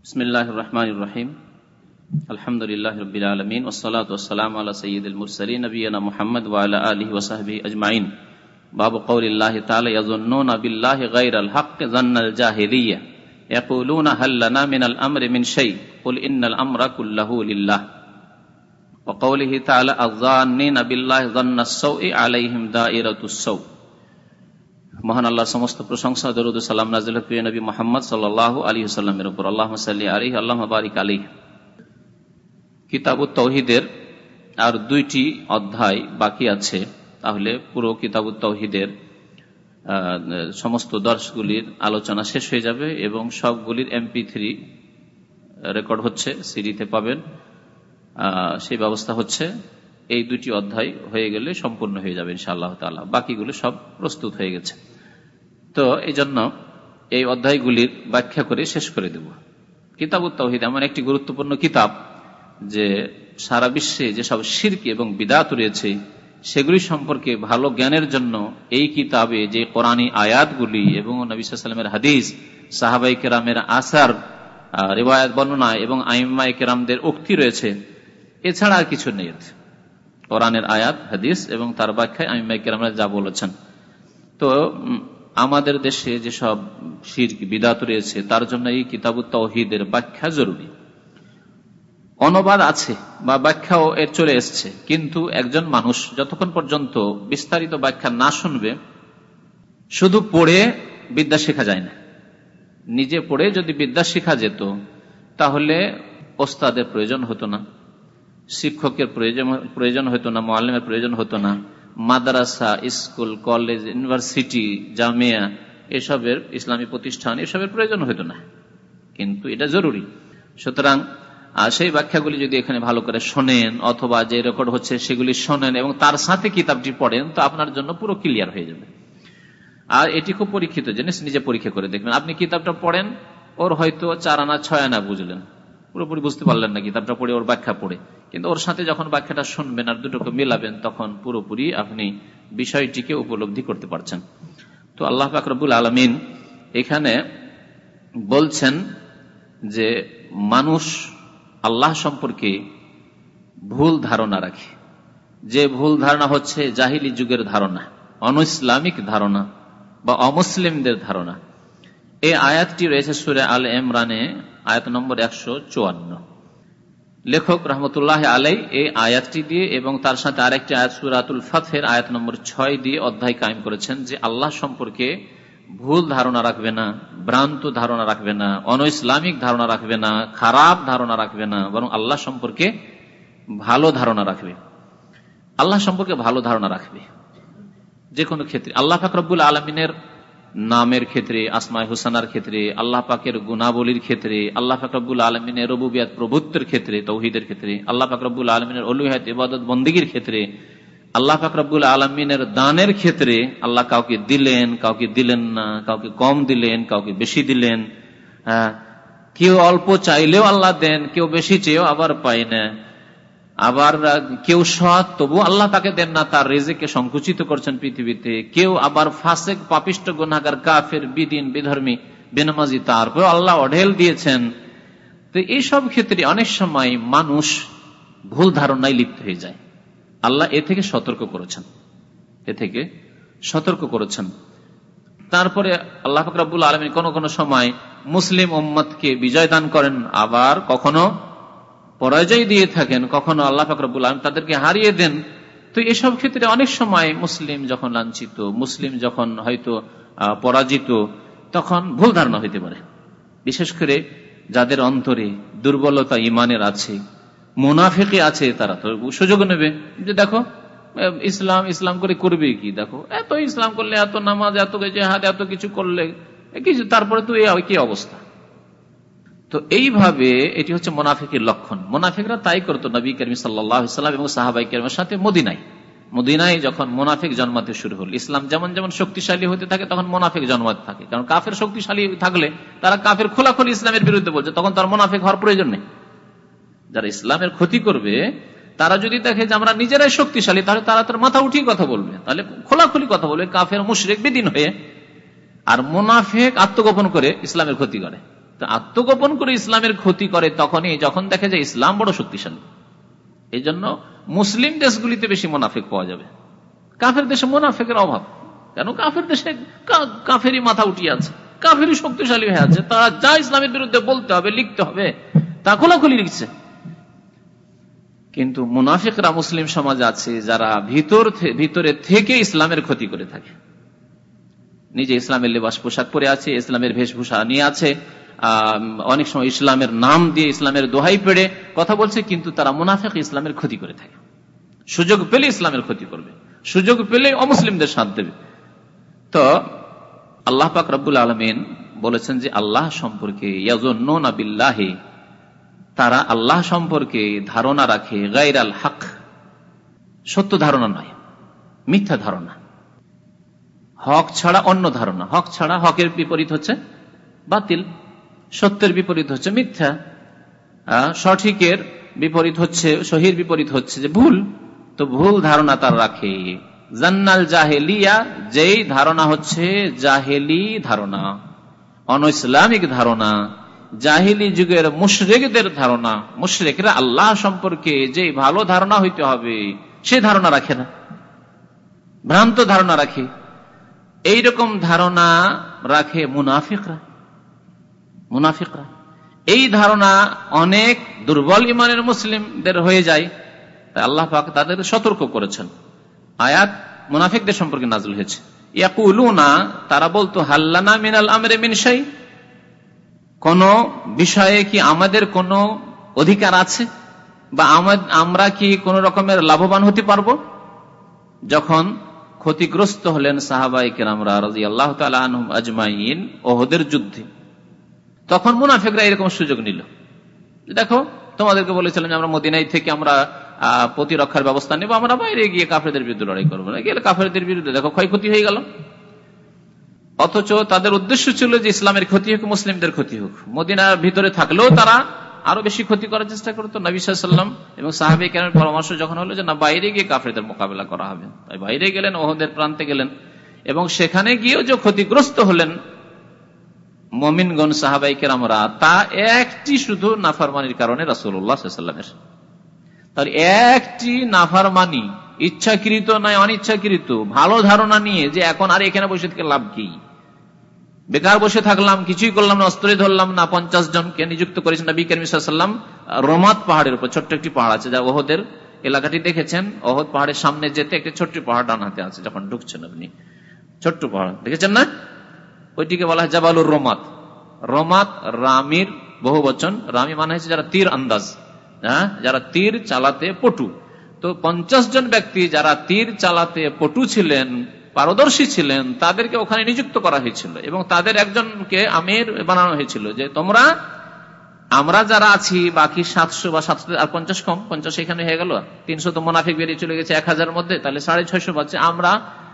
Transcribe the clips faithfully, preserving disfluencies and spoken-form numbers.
বিসমিল্লাহির রহমানির রহিম। আলহামদুলিল্লাহি রাব্বিল আলামিন ওয়াসসালাতু ওয়াসসালামু আলা সাইয়্যিদিল মুরসালিন নবিয়িনা মুহাম্মদ ওয়া আলা আলিহি ওয়া সাহবিহি আজমাইন। বাবু কওলিল্লাহি তাআলা ইয়াযুন্নুনা বিল্লাহি গায়রাল হাক্কি যান্নাল জাহিলিয়্যাহ ইয়াকুলুনা হাল লানা মিনাল আমরি মিন শাই কুল ইন্নাল আমরা কুল্লাহু লিল্লাহ ওয়া কওলিহি তাআলা আয-যান্নিনা বিল্লাহি যান্নাস সাউই আলাইহিম দাইরাতুস সাউ। মহান আল্লাহর সমস্ত প্রশংসা, দরুদ ও সালাম নাযিল হোক প্রিয় নবী মুহাম্মদ সাল্লাল্লাহু আলাইহি ওয়াসাল্লামের উপর। আল্লাহুম্মা সাল্লি আলাইহি আল্লাহুম্মা বারিক আলাইহি। কিতাবুত তাওহীদের আর দুইটি অধ্যায় বাকি আছে, তাহলে পুরো কিতাবুত তাওহীদের সমস্ত দর্শগুলির আলোচনা শেষ হয়ে যাবে এবং সবগুলির এমপি থ্রি রেকর্ড হচ্ছে, সিডিতে পাবেন, সেই ব্যবস্থা হচ্ছে। এই দুটি অধ্যায় হয়ে গেলে সম্পূর্ণ হয়ে যাবে ইনশাআল্লাহ তাআলা। বাকিগুলো সব প্রস্তুত হয়ে গেছে, তো এই জন্য এই অধ্যায়গুলির ব্যাখ্যা করে শেষ করে দেব। কিতাবুত তাওহীদ এমন একটি গুরুত্বপূর্ণ কিতাব যে সারা বিশ্বে যেসব শিরক এবং বিদআত রয়েছে সেগুলি সম্পর্কে ভালো জ্ঞানের জন্য এই কিতাবে যে কোরআনী আয়াতগুলি এবং নবী সাল্লাল্লাহু আলাইহি ওয়াসাল্লামের হাদিস, সাহাবায়ে কেরামের আসার, রিওয়ায়াত বর্ণনা এবং আইম্মায়ে কেরামদের উক্তি রয়েছে, এছাড়া আর কিছু নেই। কোরআনের আয়াত, হাদিস এবং তার ব্যাখ্যায় আইম্মায়ে কেরামরা যা বলেছেন। তো আমাদের দেশে যেসব শিরক বিদআত রয়েছে তার জন্য এই কিতাবুত তাওহীদের ব্যাখ্যা জরুরি। অনুবাদ আছে বা ব্যাখ্যাও এর চলে এসছে, কিন্তু একজন মানুষ যতক্ষণ পর্যন্ত বিস্তারিত ব্যাখ্যা না শুনবে, শুধু পড়ে বিদ্যা শেখা যায় না। নিজে পড়ে যদি বিদ্যা শেখা যেত তাহলে ওস্তাদের প্রয়োজন হতো না, শিক্ষকের প্রয়োজন প্রয়োজন হতো না, মুআল্লিমের প্রয়োজন হতো না, মাদ্রাসা, স্কুল, কলেজ, ইউনিভার্সিটি, জামিয়া, এসবের ইসলামী প্রতিষ্ঠান এসবের প্রয়োজন হতো না, কিন্তু এটা জরুরি। সুতরাং সেই ব্যাখ্যাগুলি যদি এখানে ভালো করে শোনেন অথবা যে রেকর্ড হচ্ছে সেগুলি শোনেন এবং তার সাথে কিতাবটি পড়েন, তো আপনার জন্য পুরো ক্লিয়ার হয়ে যাবে। আর এটি খুব পরীক্ষিত জিনিস, নিজে পরীক্ষা করে দেখবেন। আপনি কিতাবটা পড়েন, ওর হয়তো চার আনা ছয় আনা বুঝলেন, পুরোপুরি বুঝতে পারলেন না কিতাবটা পড়ে, ওর ব্যাখ্যা পড়ে, কিন্তু ওর সাথে যখন ব্যাখ্যাটা শুনবেন আর দুটোকে মেলাবেন তখন পুরোপুরি আপনি বিষয়টিকে উপলব্ধি করতে পারছেন। তো আল্লাহ পাক রব্বুল আলামিন এখানে বলছেন যে মানুষ আল্লাহ সম্পর্কে ভুল ধারণা রাখে, যে ভুল ধারণা হচ্ছে জাহিলি যুগের ধারণা, অনইসলামিক ধারণা বা অমুসলিমদের ধারণা। এই আয়াতটি রয়েছে সূরা আল ইমরানে, আয়াত নম্বর একশো চুয়ান্ন। লেখক রহমতুল্লাহ আলাই এই আয়াতটি দিয়ে এবং তার সাথে আরেকটি আয়াত সূরাতুল ফাতহের আয়াত নম্বর ছয় দিয়ে অধ্যায় কায়েম করেছেন যে আল্লাহ সম্পর্কে ভুল ধারণা রাখবে না, ভ্রান্ত ধারণা রাখবে না, অনইসলামিক ধারণা রাখবে না, খারাপ ধারণা রাখবে না, বরং আল্লাহ সম্পর্কে ভালো ধারণা রাখবে। আল্লাহ সম্পর্কে ভালো ধারণা রাখবে যে কোনো ক্ষেত্রে। আল্লাহ পাক রব্বুল আলামিনের নামের ক্ষেত্রে, আসমায়ে হুসনার ক্ষেত্রে, আল্লাহ পাকের গুণাবলীর ক্ষেত্রে, আল্লাহ পাক রব্বুল আলামিনের রুবুবিয়ত প্রভুত্বের ক্ষেত্রে, তাওহীদের ক্ষেত্রে, আল্লাহ পাক রব্বুল আলামিনের উলুহিয়ত ইবাদত বন্দেগীর ক্ষেত্রে, আল্লাহ পাক রব্বুল আলামিনের দানের ক্ষেত্রে, আল্লাহ কাউকে দিলেন, কাউকে দিলেন না, কাউকে কম দিলেন, কাউকে বেশি দিলেন, হ্যাঁ, কেউ অল্প চাইলেও আল্লাহ দেন, কেউ বেশি চেয়েও আবার পায় না, আবার কেউ সৎ তবু আল্লাহ তাকে দেন না, তার রিজিককে সংকুচিত করছেন পৃথিবীতে, কেউ আবার ফাসিক, পাপিষ্ট, গুনাহগার, কাফের, বিদিন, বিধর্মী, বেনামাজি, তারপর আল্লাহ অঢেল দিয়েছেন। তো এইসব ক্ষেত্রে অনেক সময় মানুষ ভুল ধারণায় লিপ্ত হয়ে যায়। আল্লাহ এ থেকে সতর্ক করেছেন, এ থেকে সতর্ক করেছেন। তারপরে আল্লাহ পাক রব্বুল আলামিন কোন কোন সময় মুসলিম উম্মতকে বিজয় দান করেন, আবার কখনো পরাজয় দিয়ে থাকেন, কখনো আল্লাহ পাক রব্বুল আলামিন তাদেরকে হারিয়ে দেন। তো এসব ক্ষেত্রে অনেক সময় মুসলিম যখন লাঞ্ছিত, মুসলিম যখন হয়তো পরাজিত, তখন ভুল ধারণা হইতে পারে। বিশেষ করে যাদের অন্তরে দুর্বলতা ইমানের আছে, মুনাফিকি আছে, তারা তো সুযোগ নেবে যে দেখো ইসলাম ইসলাম করে করবে কি, দেখো এত ইসলাম করলে, এত নামাজ, এত জিহাদ, এত কিছু করলে কিছু, তারপরে তো কি অবস্থা। তো এইভাবে এটি হচ্ছে মুনাফিকের লক্ষণ। মুনাফিকরা তাই করতো নবী করিম সাল্লাল্লাহু আলাইহি ওয়াসাল্লাম এবং সাহাবায়ে কেরামের সাথে মদিনায়। মদিনায় যখন মুনাফিক জন্মাতে শুরু হল, ইসলাম যেমন যেমন শক্তিশালী হতে থাকে তখন মুনাফিক জন্মাতে থাকে। কারণ কাফের শক্তিশালী থাকলে তারা কাফের খোলাখুলি ইসলামের বিরুদ্ধে বলছে, তখন তার মুনাফিক হওয়ার প্রয়োজন নেই। যারা ইসলামের ক্ষতি করবে তারা যদি দেখে যে আমরা নিজেরাই শক্তিশালী, তাহলে তারা তার মাথা উঠিয়ে কথা বলবে, তাহলে খোলাখুলি কথা বলবে কাফের মুশরিক বিদিন হয়ে। আর মুনাফিক আত্মগোপন করে ইসলামের ক্ষতি করে। আত্মগোপন করে ইসলামের ক্ষতি করে তখনই যখন দেখে যে ইসলাম বড় শক্তিশালী। এই জন্য মুসলিম দেশগুলিতে বেশি মুনাফিক পাওয়া যাবে, কাফের দেশে মুনাফিকের অভাব। কেন? কাফের দেশে কাফেরই মাথা উঠিয়ে আছে, কাফেরই শক্তিশালী হয়ে আছে, তারা যা ইসলামের বিরুদ্ধে বলতে হবে লিখতে হবে তা খোলাখুলি লিখছে। কিন্তু মুনাফিকরা মুসলিম সমাজ আছে যারা ভিতর ভিতরে থেকে ইসলামের ক্ষতি করে থাকে, নিজে ইসলামের লেবাস পোশাক পরে আছে, ইসলামের বেশভূষা নিয়ে আছে, অনেক সময় ইসলামের নাম দিয়ে ইসলামের দোহাই পেড়ে কথা বলছে, কিন্তু তারা মুনাফিক ইসলামের ক্ষতি করে থাকে। সুযোগ পেলে ইসলামের ক্ষতি করবে, সুযোগ পেলে অমুসলিমদের সাথ দেবে। তো আল্লাহ পাক রব্বুল আলামিন বলেছেন যে আল্লাহ সম্পর্কে ইয়াজুন্নুনা বিল্লাহি, তারা আল্লাহ সম্পর্কে ধারণা রাখে গায়রাল হক, সত্য ধারণা নয়, মিথ্যা ধারণা। হক ছাড়া অন্য ধারণা, হক ছাড়া হকের বিপরীত হচ্ছে বাতিল, সত্যের বিপরীত হচ্ছে মিথ্যা, সঠিকের বিপরীত হচ্ছে সহির বিপরীত হচ্ছে যে ভুল। তো ভুল ধারণা তার রাখে। জান্নাল জাহেলিয়া, যেই ধারণা হচ্ছে জাহেলি ধারণা, অন ইসলামিক ধারণা, জাহিলি যুগের মুশরিকদের ধারণা। মুশরিকরা আল্লাহ সম্পর্কে যে ভালো ধারণা হইতে হবে সে ধারণা রাখে না, ভ্রান্ত ধারণা রাখে। এইরকম ধারণা রাখে মুনাফিকরা। মুনাফিকরা এই ধারণা অনেক দুর্বল ইমানের মুসলিমদের হয়ে যায়, তাই আল্লাহ পাক তাদের সতর্ক করেছেন। আয়াত মুনাফিকদের সম্পর্কে নাযিল হয়েছে। ইয়াকুলুনা, তারা বলতো হাল্লানা মিনাল আমরি মিন শাই, কোন বিষয়ে কি আমাদের কোন অধিকার আছে, বা আমরা কি কোন রকমের লাভবান হতে পারবো? যখন ক্ষতিগ্রস্ত হলেন সাহাবায়ে কেরামরা রাদিয়াল্লাহু তাআলা আনহুম আজমাইন ওহদের যুদ্ধে, তখন মুনাফিকরা এরকম সুযোগ নিল। দেখো, তোমাদেরকে বলেছিলাম যে আমরা মদিনায় থেকে আমরা প্রতিরক্ষার ব্যবস্থা নেব, আমরা বাইরে গিয়ে কাফেরদের বিরুদ্ধে লড়াই করবো না, গেলে কাফেরদের বিরুদ্ধে দেখো ক্ষয়ক্ষতি হয়ে গেল। অথচ তাদের উদ্দেশ্য ছিল যে ইসলামের ক্ষতি হোক, মুসলিমদের ক্ষতি হোক। মদিনার ভিতরে থাকলেও তারা আরো বেশি ক্ষতি করার চেষ্টা করতো। নবী সাল্লাল্লাহু আলাইহি ওয়াসাল্লাম এবং সাহাবায়ে কেরামের পরামর্শ যখন হলো যে না, বাইরে গিয়ে কাফেরদের মোকাবেলা করা হবে, তাই বাইরে গেলেন, ওহদের প্রান্তে গেলেন, এবং সেখানে গিয়েও যে ক্ষতিগ্রস্ত হলেন মুমিনগণ সাহাবায়ে কেরামরা, তা একটি শুধু নাফরমানির কারণে রাসূলুল্লাহ সাল্লাল্লাহু আলাইহি ওয়াসাল্লামের। তার একটি নাফরমানি, ইচ্ছাকৃত নয় অনিচ্ছাকৃত, ভালো ধারণা নিয়ে যে এখন আর এখানে বসে থেকে লাভ কি, বেকার বসে থাকলাম, কিছুই করলাম না, অস্ত্রই ধরলাম না। পঞ্চাশ জনকে নিযুক্ত করেছেন নবী করিম সাল্লাল্লাহু আলাইহি ওয়াসাল্লাম রোমাত পাহাড়ের উপর। ছোট্ট একটি পাহাড় আছে, যা ওহদের এলাকাটি দেখেছেন, ওহদ পাহাড়ের সামনে যেতে একটি ছোট্ট পাহাড় ডান হাতে আছে, যখন ঢুকছেন আপনি ছোট্ট পাহাড় দেখেছেন না, ওইটিকে বলা হয় জাবালুর রোমাত। রোমাত রামির বহু বচন, রামি মানে হচ্ছে যারা তীর আন্দাজ, হ্যাঁ, যারা তীর চালাতে পটু। তো পঞ্চাশ জন ব্যক্তি যারা তীর চালাতে পটু ছিলেন, পারদর্শী ছিলেন, তাদেরকে ওখানে নিযুক্ত করা হয়েছিল, এবং তাদের একজনকে আমির বানানো হয়েছিল যে তোমরা, আমরা যারা আছি বাকি সাতশো বা সাতশো আর পঞ্চাশ কম, পঞ্চাশ এখানে হয়ে গেল, তিনশো তো মুনাফিক বেরিয়ে চলে গেছে এক হাজারের মধ্যে, তাহলে সাড়ে ছয়শো বাচ্চা আমরা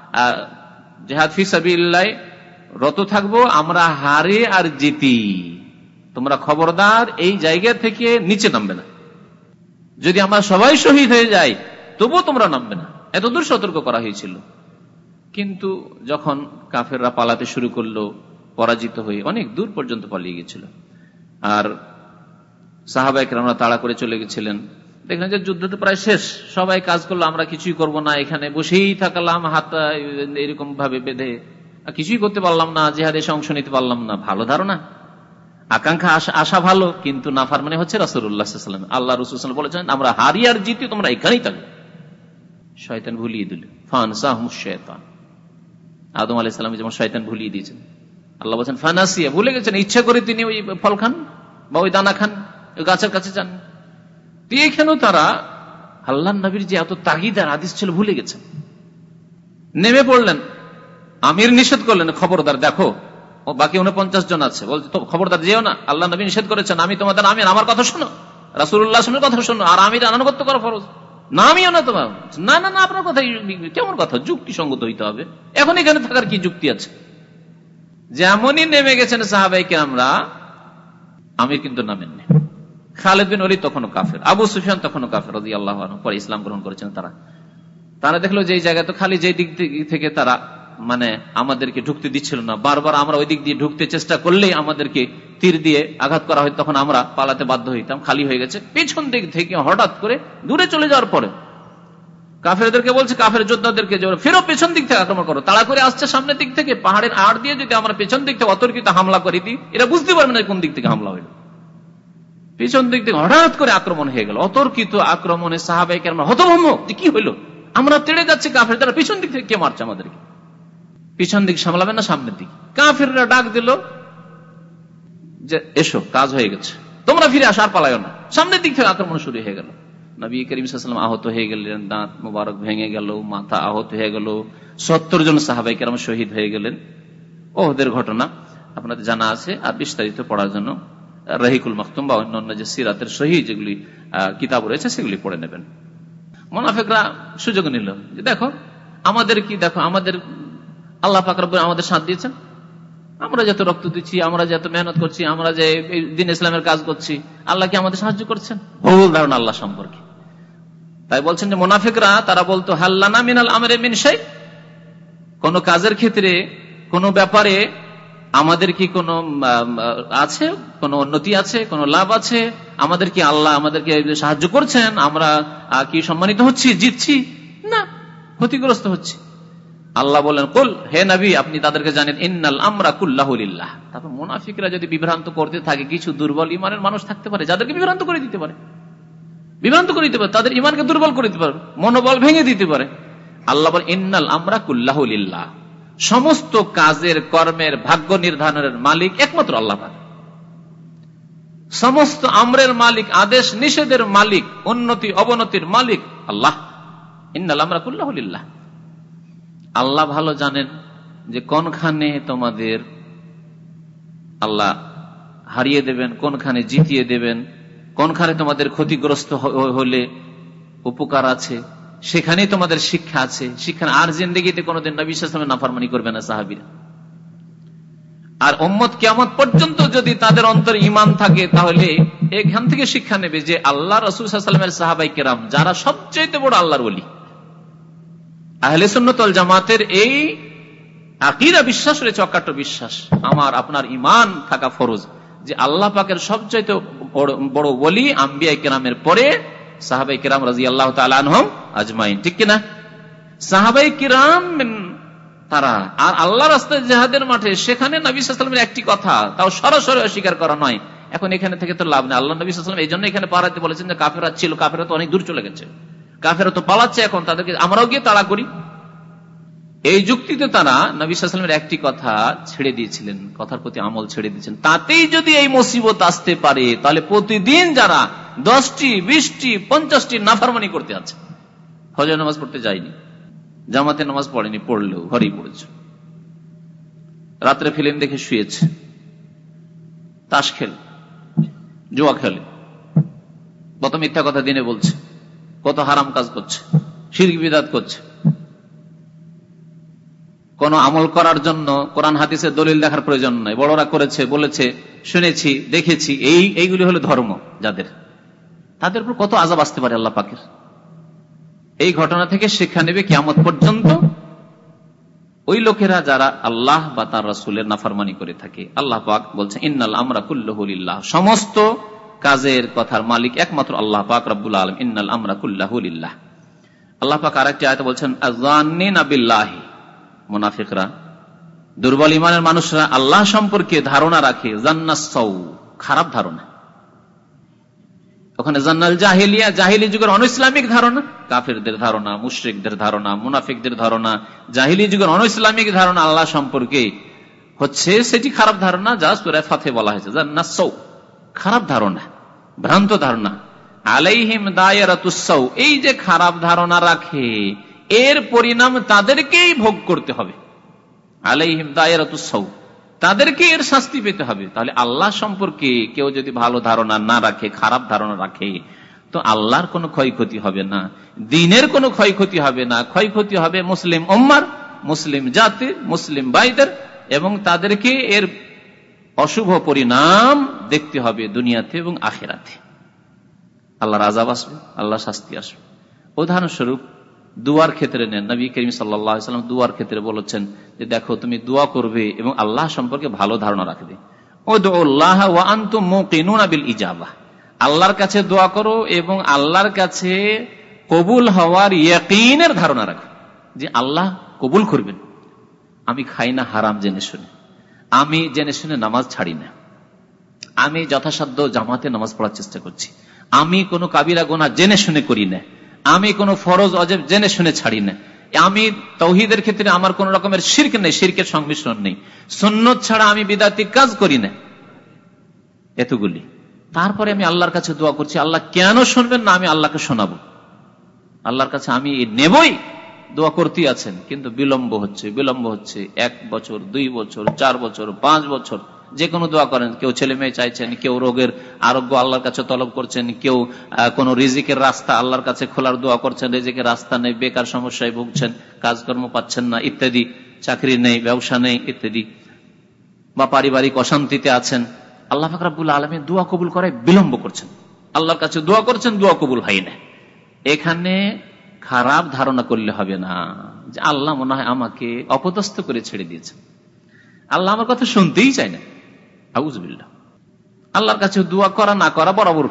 জিহাদ ফি সাবিলিল্লাহ রত থাকবো, আমরা হারে আর জিতি, তোমরা খবরদার এই জায়গা থেকে নিচে নামবে না, যদি আমরা সবাই শহীদ হয়ে যাই তবুও তোমরা নামবে না, এতদূর সতর্ক করা হয়েছিল। কিন্তু যখন কাফেররা পালাতে শুরু করলো, পরাজিত হয়ে অনেক দূর পর্যন্ত পালিয়ে গেছিল, আর সাহাবায়ে কেরামরা তাড়া করে চলে গেছিলেন। দেখলেন যে যুদ্ধ তো প্রায় শেষ, সবাই কাজ করলো, আমরা কিছুই করব না, এখানে বসেই থাকলাম হাত এরকম ভাবে বেঁধে, কিছুই করতে পারলাম না, জিহাদে অংশ নিতে পারলাম না। ভালো ধারণা, আকাঙ্ক্ষা, আশা ভালো, কিন্তু নাফরমানি হচ্ছে রাসূলুল্লাহ সাল্লাল্লাহু আলাইহি ওয়াসাল্লাম। আল্লাহ রাসূল সাল্লাল্লাহু আলাইহি ওয়াসাল্লাম বলেছেন আমরা হারি আর জিতি তোমরা এখানেই থাকবে। শয়তান ভুলিয়ে দিল, ফানসাহুমুশ শাইতান। আদম আলাইহিস সালাম যেমন শয়তান ভুলিয়ে দিয়েছেন, আল্লাহ বলেছেন ফানাসিয়া, ভুলে গেছেন, ইচ্ছা করে তিনি ওই ফল খান বা ওই দানা খান, ওই গাছের কাছে যান। এখানেও তারা আল্লাহর নবীর যে এত তাগিদ আর আদেশ ছিল ভুলে গেছেন, নেমে পড়লেন, আমির নিষেধ করলেন খবরদার দেখো ও বাকি উনপঞ্চাশ জন আছে, বলছে তো খবরদার যেও না, আল্লাহ নবী নিষেধ করেছেন, আমি তোমাদের আমির, আমার কথা শোনো, রাসূলুল্লাহ সাল্লাল্লাহু আলাইহি ওয়াসাল্লামের কথা শোনো, আর আমির আনুগত্য করা ফরজ, না আমিও না তোমার, না না না আপনার কথা কেমন কথা, যুক্তিসঙ্গত হইতে হবে, এখন এখানে থাকার কি যুক্তি আছে। যেমনই নেমে গেছেন সাহাবায়ে কেরামরা, আমির কিন্তু নামেননি। খালিদ বিন ওলীদ তখনও কাফের, আবু সুফিয়ান তখনও কাফের রাদিয়াল্লাহু আনহু, পরে ইসলাম গ্রহণ করেছেন তারা। তারা দেখলো যে এই জায়গায় তো খালি যে দিক থেকে তারা মানে আমাদেরকে ঢুকতে দিচ্ছিল না। বারবার আমরা ওই দিক দিয়ে ঢুকতে চেষ্টা করলেই আমাদেরকে তীর দিয়ে আঘাত করা হইতো, তখন আমরা পালাতে বাধ্য হইতাম। খালি হয়ে গেছে। পেছন দিক থেকে হঠাৎ করে দূরে চলে যাওয়ার পরে কাফেরদেরকে বলছে, কাফের যোদ্ধাদেরকে ফেরো, পেছন দিক থেকে আক্রমণ করো। তাড়া করে আসছে সামনের দিক থেকে, পাহাড়ের আড় দিয়ে যদি আমরা পেছন দিক থেকে অতর্কিত হামলা করে দিই, এরা বুঝতে পারবে না কোন দিক থেকে হামলা হইল। পিছন দিক থেকে হঠাৎ করে আক্রমণ হয়ে গেল। অতর্কিত আক্রমণে সাহাবায়ে কেরাম হতভম্ব, কি হইলো, আমরা তেড়ে যাচ্ছি, কাফের দ্বারা পিছন দিক থেকে কে মারছে আমাদেরকে, পিছন দিক সামলাবে না সামনের দিক। কাফেররা ডাক দিল যে এসো, কাজ হয়ে গেছে, তোমরা ফিরে আসো, আর পালায়ো না। সামনের দিক থেকে আক্রমণ শুরু হয়ে গেল। নবী করিম সাল্লাল্লাহু আলাইহি ওয়াসাল্লাম আহত হয়ে গেলেন, দাঁত মোবারক ভেঙে গেল, মাথা আহত হয়ে গেল, সত্তর জন সাহাবায়ে কেরাম শহীদ হয়ে গেলেন। ওদের ঘটনা আপনাদের জানা আছে, আর বিস্তারিত পড়ার জন্য রাহিকুল মাখতুম বা অন্যান্য যে সিরাতের সহিহ যেগুলি কিতাব রয়েছে সেগুলি পড়ে নেবেন। মুনাফিকরা সুযোগ নিল যে দেখো আমাদের কি, দেখো আমাদের আল্লাহ পাক রব্বুল আমাদের সাথ দিয়েছেন, আমরা যত রক্ত দিচ্ছি, আমরা যত মেহনত করছি, আমরা যে দিন ইসলামের কাজ করছি, আল্লাহ কি আমাদের সাহায্য করছেন? ভুল ধারণা আল্লাহ সম্পর্কে। তাই বলছেন যে মুনাফিকরা তারা বলতো হাল্লানা মিনাল আমরি মিন শাই, কোন কাজের ক্ষেত্রে, কোন ব্যাপারে আমাদের কি কোন আছে, কোন উন্নতি আছে, কোন লাভ আছে, আমাদের কি আল্লাহ আমাদেরকে সাহায্য করছেন, আমরা কি সম্মানিত হচ্ছি, জিতছি? না, ক্ষতিগ্রস্ত হচ্ছে। আল্লাহ বলেন, কুল, হে নবী আপনি তাদেরকে জানেন, ইন্নাল আমরা কুল্লাহু লিল্লাহ। তারপর মুনাফিকরা যদি বিভ্রান্ত করতে থাকে, কিছু দুর্বল ইমানের মানুষ থাকতে পারে যাদেরকে বিভ্রান্ত করে দিতে পারে, বিভ্রান্ত করে দিতে পারে, তাদের ইমানকে দুর্বল করে দিতে পারে, মনোবল ভেঙে দিতে পারে। আল্লাহ বলেন, ইন্নাল আমরা কুল্লাহু লিল্লাহ, সমস্ত কাজের কর্মের ভাগ্য নির্ধারণের মালিক একমাত্র আল্লাহ পাক। সমস্ত আমরের মালিক, আদেশ নিষেধের মালিক, উন্নতি অবনতির মালিক আল্লাহ। ইন্নাল আমরা কুল্লাহু লিল্লাহ। আল্লাহ ভালো জানেন যে কোনখানে তোমাদের আল্লাহ হারিয়ে দেবেন, কোনখানে জিতিয়ে দেবেন, কোনখানে তোমাদের ক্ষতিগ্রস্ত হলে উপকার আছে, সেখানেই তোমাদের শিক্ষা আছে। শিক্ষা আর জিন্দেগিতে কোনোদিন নবী সাল্লাল্লাহু আলাইহি ওয়াসাল্লামের নাফরমানি করবে না সাহাবীরা। আর উম্মত কিয়ামত পর্যন্ত যদি তাদের অন্তরে ঈমান থাকে, তাহলে এখান থেকে শিক্ষা নেবে যে আল্লাহ রাসূল সাল্লাল্লাহু আলাইহি ওয়াসাল্লামের সাহাবায়ে কেরাম যারা সবচেয়ে বড় আল্লাহর ওলি, আহলে সুন্নাত ওয়াল জামাতের এই আকীদা বিশ্বাস রয়েছে, অকাট্য বিশ্বাস। আমার আপনার ঈমান থাকা ফরজ যে আল্লাহ পাকের সবচেয়ে বড় ওলি আম্বিয়া কেরামের পরে সাহাবায়ে কেরাম রাদিয়াল্লাহু তাআলা আনহুম আজমাইন, ঠিক কিনা? সাহাবায়ে কেরাম তারা, আর আল্লাহর রাস্তায় জিহাদের মাঠে, সেখানে নবী সাল্লাল্লাহু আলাইহি ওয়াসাল্লামের একটি কথা তাও সরাসরি অস্বীকার করা নয়। এখন এখানে থেকে তো লাভ নেই। আল্লাহ নবী সাল্লাল্লাহু আলাইহি ওয়াসাল্লাম এই জন্য এখানে পালাতে বলেছেন যে কাফেররা ছিল, কাফেররা তো অনেক দূর চলে গেছে, কাফেররা তো পালাচ্ছে, এখন তাদেরকে আমরাও গিয়ে তাড়া করি। এই যুক্তিতে তারা নবী সাল্লাল্লাহু আলাইহি ওয়াসাল্লামের একটি কথা ছেড়ে দিয়েছিলেন, কথার প্রতি আমল ছেড়ে দিয়েছেন। তাতেই যদি এই মুসিবত আসতে পারে, তাহলে প্রতিদিন যারা দশটি, বিশটি, পঞ্চাশটি নাফরমানি করতে আছে, ফজর নামাজ পড়তে যায়নি, জামাতে নামাজ পড়েনি, পড়লেও ঘরেই পড়েছে, রাত্রে ফিল্ম দেখে শুয়েছে, তাস খেলে, জুয়া খেলে, কত মিথ্যা কথা দিনে বলছে, কত হারাম কাজ করছে, শিরক বিদআত করছে, কোন আমল করার জন্য কোরআন হাদিসের দলিল দেখার প্রয়োজন নাই, বড়রা করেছে, বলেছে, শুনেছি, দেখেছি, এই এইগুলি হলো ধর্ম যাদের, তাদের উপর কত আযাব আসতে পারে আল্লাহ পাকের। এই ঘটনা থেকে শিক্ষা নেবে কিয়ামত পর্যন্ত ওই লোকেরা যারা আল্লাহ বা তার রাসূলের নাফরমানি করে থাকে। আল্লাহ পাক বলছেন, ইন্নাল আমরা কুল্লুহু লিল্লাহ, সমস্ত কাজের কথার মালিক একমাত্র আল্লাহ পাক রব্বুল আলামিন। ইন্নাল আমরা কুল্লুহু লিল্লাহ। আল্লাহ পাক আরেকটি আয়াতে বলছেন, আযান্নিনা বিল্লাহি, মুনাফিকরা, দুর্বল ইমানের মানুষরা আল্লাহ সম্পর্কে ধারণা রাখে জান্নাস সাউ, খারাপ ধারণা। ওখানে জান্নাল জাহিলিয়া, জাহিলি যুগের অনইসলামিক ধারণা, কাফেরদের ধারণা, মুশরিকদের ধারণা, মুনাফিকদের ধারণা, জাহিলি যুগের অনইসলামিক ধারণা আল্লাহ সম্পর্কে হচ্ছে সেটি খারাপ ধারণা, যা সূরা ফাতিহা বলা হয়েছে জান্নাস সাউ, খারাপ ধারণা, ভ্রান্ত ধারণা। আলাইহিম দায়রাতুস সাউ, এই যে খারাপ ধারণা রাখে এর পরিণাম তাদেরকেই ভোগ করতে হবে। আলাইহিম দায়রাতুস সাউ, তাদেরকে এর শাস্তি পেতে হবে। তাহলে আল্লাহ সম্পর্কে কেউ যদি ভালো ধারণা না রাখে, খারাপ ধারণা রাখে, তো আল্লাহর কোনো ক্ষয়ক্ষতি হবে না, দ্বীনের কোনো ক্ষয়ক্ষতি হবে না, ক্ষয়ক্ষতি হবে মুসলিম উম্মার, মুসলিম জাতির, মুসলিম ভাইদের, এবং তাদেরকে এর অশুভ পরিণাম দেখতে হবে দুনিয়াতে এবং আখিরাতে। আল্লাহর আযাব আসবে, আল্লাহর শাস্তি আসবে। উদাহরণস্বরূপ দুয়ার ক্ষেত্রে নেন, নবী করিম সাল্লাল্লাহু আলাইহি ওয়াসাল্লাম দুয়ার ক্ষেত্রে বলেছেন যে দেখো তুমি দোয়া করবে এবং আল্লাহ সম্পর্কে ভালো ধারণা রাখবে। উদউল্লাহ ওয়া আনতুম মুকিনুনা বিল ইজাবা, আল্লাহর কাছে দোয়া করো এবং আল্লাহর কাছে কবুল হওয়ার ইয়াকিনের ধারণা রাখো যে আল্লাহ কবুল করবেন। আমি খাই না হারাম জেনে শুনে, আমি জেনে শুনে নামাজ ছাড়ি না, আমি যথাসাধ্য জামাতে নামাজ পড়ার চেষ্টা করছি, আমি কোনো কাবিরা গুনাহ জেনে শুনে করি না, আমি কোনো ফরজ অজেব জেনে শুনে ছাড়ি না, আমি তাওহীদের ক্ষেত্রে আমার কোন রকমের শিরক নেই, শিরকের সংমিশ্রণ নেই, সুন্নত ছাড়া আমি বিদআতি কাজ করি না, এতগুলি। তারপরে আমি আল্লাহর কাছে দোয়া করছি, আল্লাহ কেন শুনবেন না, আমি আল্লাহকে শোনাবো, আল্লাহর কাছে আমি নেবই। দোয়া করতেই আছেন কিন্তু বিলম্ব হচ্ছে বিলম্ব হচ্ছে এক বছর, দুই বছর, চার বছর, পাঁচ বছর, যে কোনো দোয়া করেন। কেউ ছেলে মেয়ে চাইছেন, কেউ রোগের আরোগ্য আল্লাহর কাছে তলব করছেন, কেউ কোন রিজিকের রাস্তা আল্লাহর কাছে খোলার দোয়া করছেন, রিজিকের রাস্তা নেই, বেকার সমস্যায় ভুগছেন, কাজকর্ম পাচ্ছেন না ইত্যাদি, চাকরি নেই, ব্যবসা নেই ইত্যাদি, বা পারিবারিক অশান্তিতে আছেন। আল্লাহ পাক রব্বুল আলামিন দোয়া কবুল করে বিলম্ব করছেন, আল্লাহর কাছে দোয়া করছেন, দোয়া কবুল হয় না। এখানে খারাপ ধারণা করলে হবে না যে আল্লাহ মনে হয় আমাকে অপদস্থ করে ছেড়ে দিয়েছেন, আল্লাহ আমার কথা শুনতেই চায় না। আউযুবিল্লাহ। আল্লাহর কাছে দোয়া করা না করা বরাবর,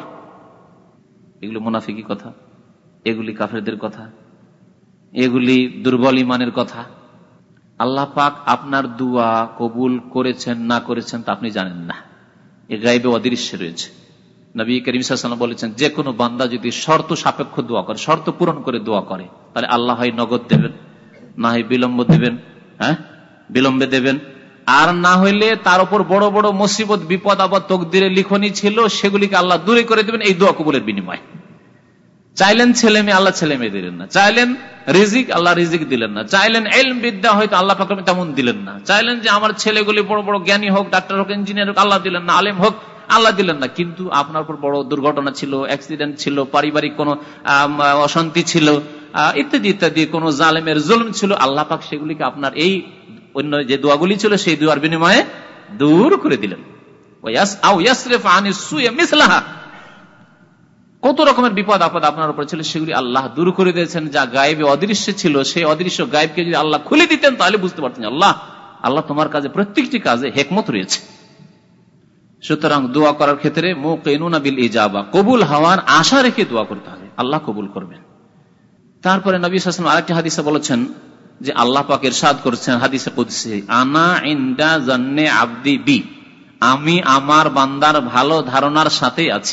এগুলো মুনাফিকি কথা, এগুলি কাফেরদের কথা, এগুলি দুর্বল ঈমানের কথা। আল্লাহ পাক আপনার দোয়া কবুল করেছেন না করেছেন তা আপনি জানেন না, এ গায়বে অদৃশ্যে রয়েছে। নবী করিম সাল্লাল্লাহু আলাইহি ওয়াসাল্লাম বলেছেন, যে কোনো বান্দা যদি শর্ত সাপেক্ষ দোয়া করে, শর্ত পূরণ করে দোয়া করে, তাহলে আল্লাহ হয় নগদ দেবেন, না হয় বিলম্ব দেবেন, হ্যাঁ বিলম্বে দেবেন। আর না হইলে তার উপর বড় বড় মুসিবত বিপদ আবার তকদিরে লিখনি ছিল, সেগুলিকে আল্লাহ দূরে করে দেবেন এই দোয়া কবুলের বিনিময়ে। চাইলেন ছেলে মেয়ে, আল্লাহ ছেলে মেয়ে দিলেন না, চাইলেন রিজিক, আল্লাহ রিজিক দিলেন না, চাইলেন ইলম বিদ্যা, হয়তো আল্লাহ পাক তেমন দিলেন না, চাইলেন যে আমার ছেলেগুলি বড় বড় জ্ঞানী হোক, ডাক্তার হোক, ইঞ্জিনিয়ার হোক, আল্লাহ দিলেন না, আলেম হোক, আল্লাহ দিলেন না। কিন্তু আপনার উপর বড় দুর্ঘটনা ছিল, অ্যাক্সিডেন্ট ছিল, পারিবারিক কোন অশান্তি ছিল, ইত্যাদি ইত্যাদি, কোন জালেমের জুলম ছিল, আল্লাহ পাক সেগুলিকে আপনার এই অন্য যে দোয়াগুলি ছিল সেই দোয়ার বিনিময়ে দূর করে দিলেন। কত রকমের বিপদ আপদ আপনার উপর ছিল, সেগুলি আল্লাহ দূর করে দিয়েছেন। যা গায়েবে অদৃশ্য ছিল, সেই অদৃশ্য গায়েবকে যদি আল্লাহ খুলে দিতেন তাহলে বুঝতে পারতেন আল্লাহ আল্লাহ তোমার কাজে, প্রত্যেকটি কাজে হিকমত রয়েছে। সুতরাং দোয়া করার ক্ষেত্রে মুকিনুনা বিল ইজাবা, কবুল হওয়ার আশা রেখে দোয়া করতে হবে, আল্লাহ কবুল করবেন। তারপরে নবী সাল্লাল্লাহু আলাইহি ওয়াসাল্লাম আরেকটি হাদিসে বলেছেন যে আল্লাহ পাক ইরশাদ করেছেন হাদিসে কুদসি, আনা ইনদা জান্নে আবদি বি, আমি আমার বান্দার ভালো ধারণার সাথে আছি।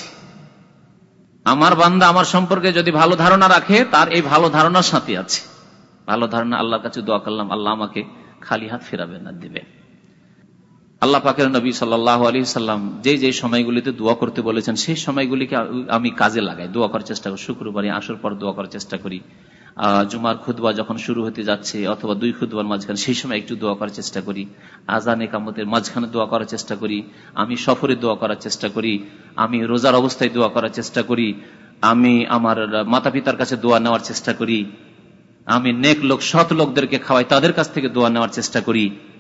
আমার বান্দা আমার সম্পর্কে যদি ভালো ধারণা রাখে, তার এই ভালো ধারণার সাথে আছে। ভালো ধারণা, আল্লাহর কাছে দোয়া করলাম, আল্লাহ আমাকে খালি হাত ফেরাবেন না, দিবেন। আল্লাহ পাকের নবী সাল্লাল্লাহু আলাইহি সাল্লাম যে যে সময়গুলিতে দোয়া করতে বলেছেন, সেই সময়গুলিকে আমি কাজে লাগাই, দোয়া করার চেষ্টা করি। শুক্রবারে আসর পর দোয়া করার চেষ্টা করি, জুমার খুতবা যখন শুরু হতে যাচ্ছে অথবা দুই খুতবার মাঝখানে, সেই সময় একটু দোয়া করার চেষ্টা করি। আযান ইকামতের মাঝখানে দোয়া করার চেষ্টা করি। আমি সফরে দোয়া করার চেষ্টা করি। আমি রোজার অবস্থায় দোয়া করার চেষ্টা করি। আমি আমার মাতা পিতার কাছে দোয়া নেওয়ার চেষ্টা করি। আমি নেক লোক, সৎ লোকদেরকে খাওয়াই, তাদের কাছ থেকে দোয়া নেওয়ার চেষ্টা করি।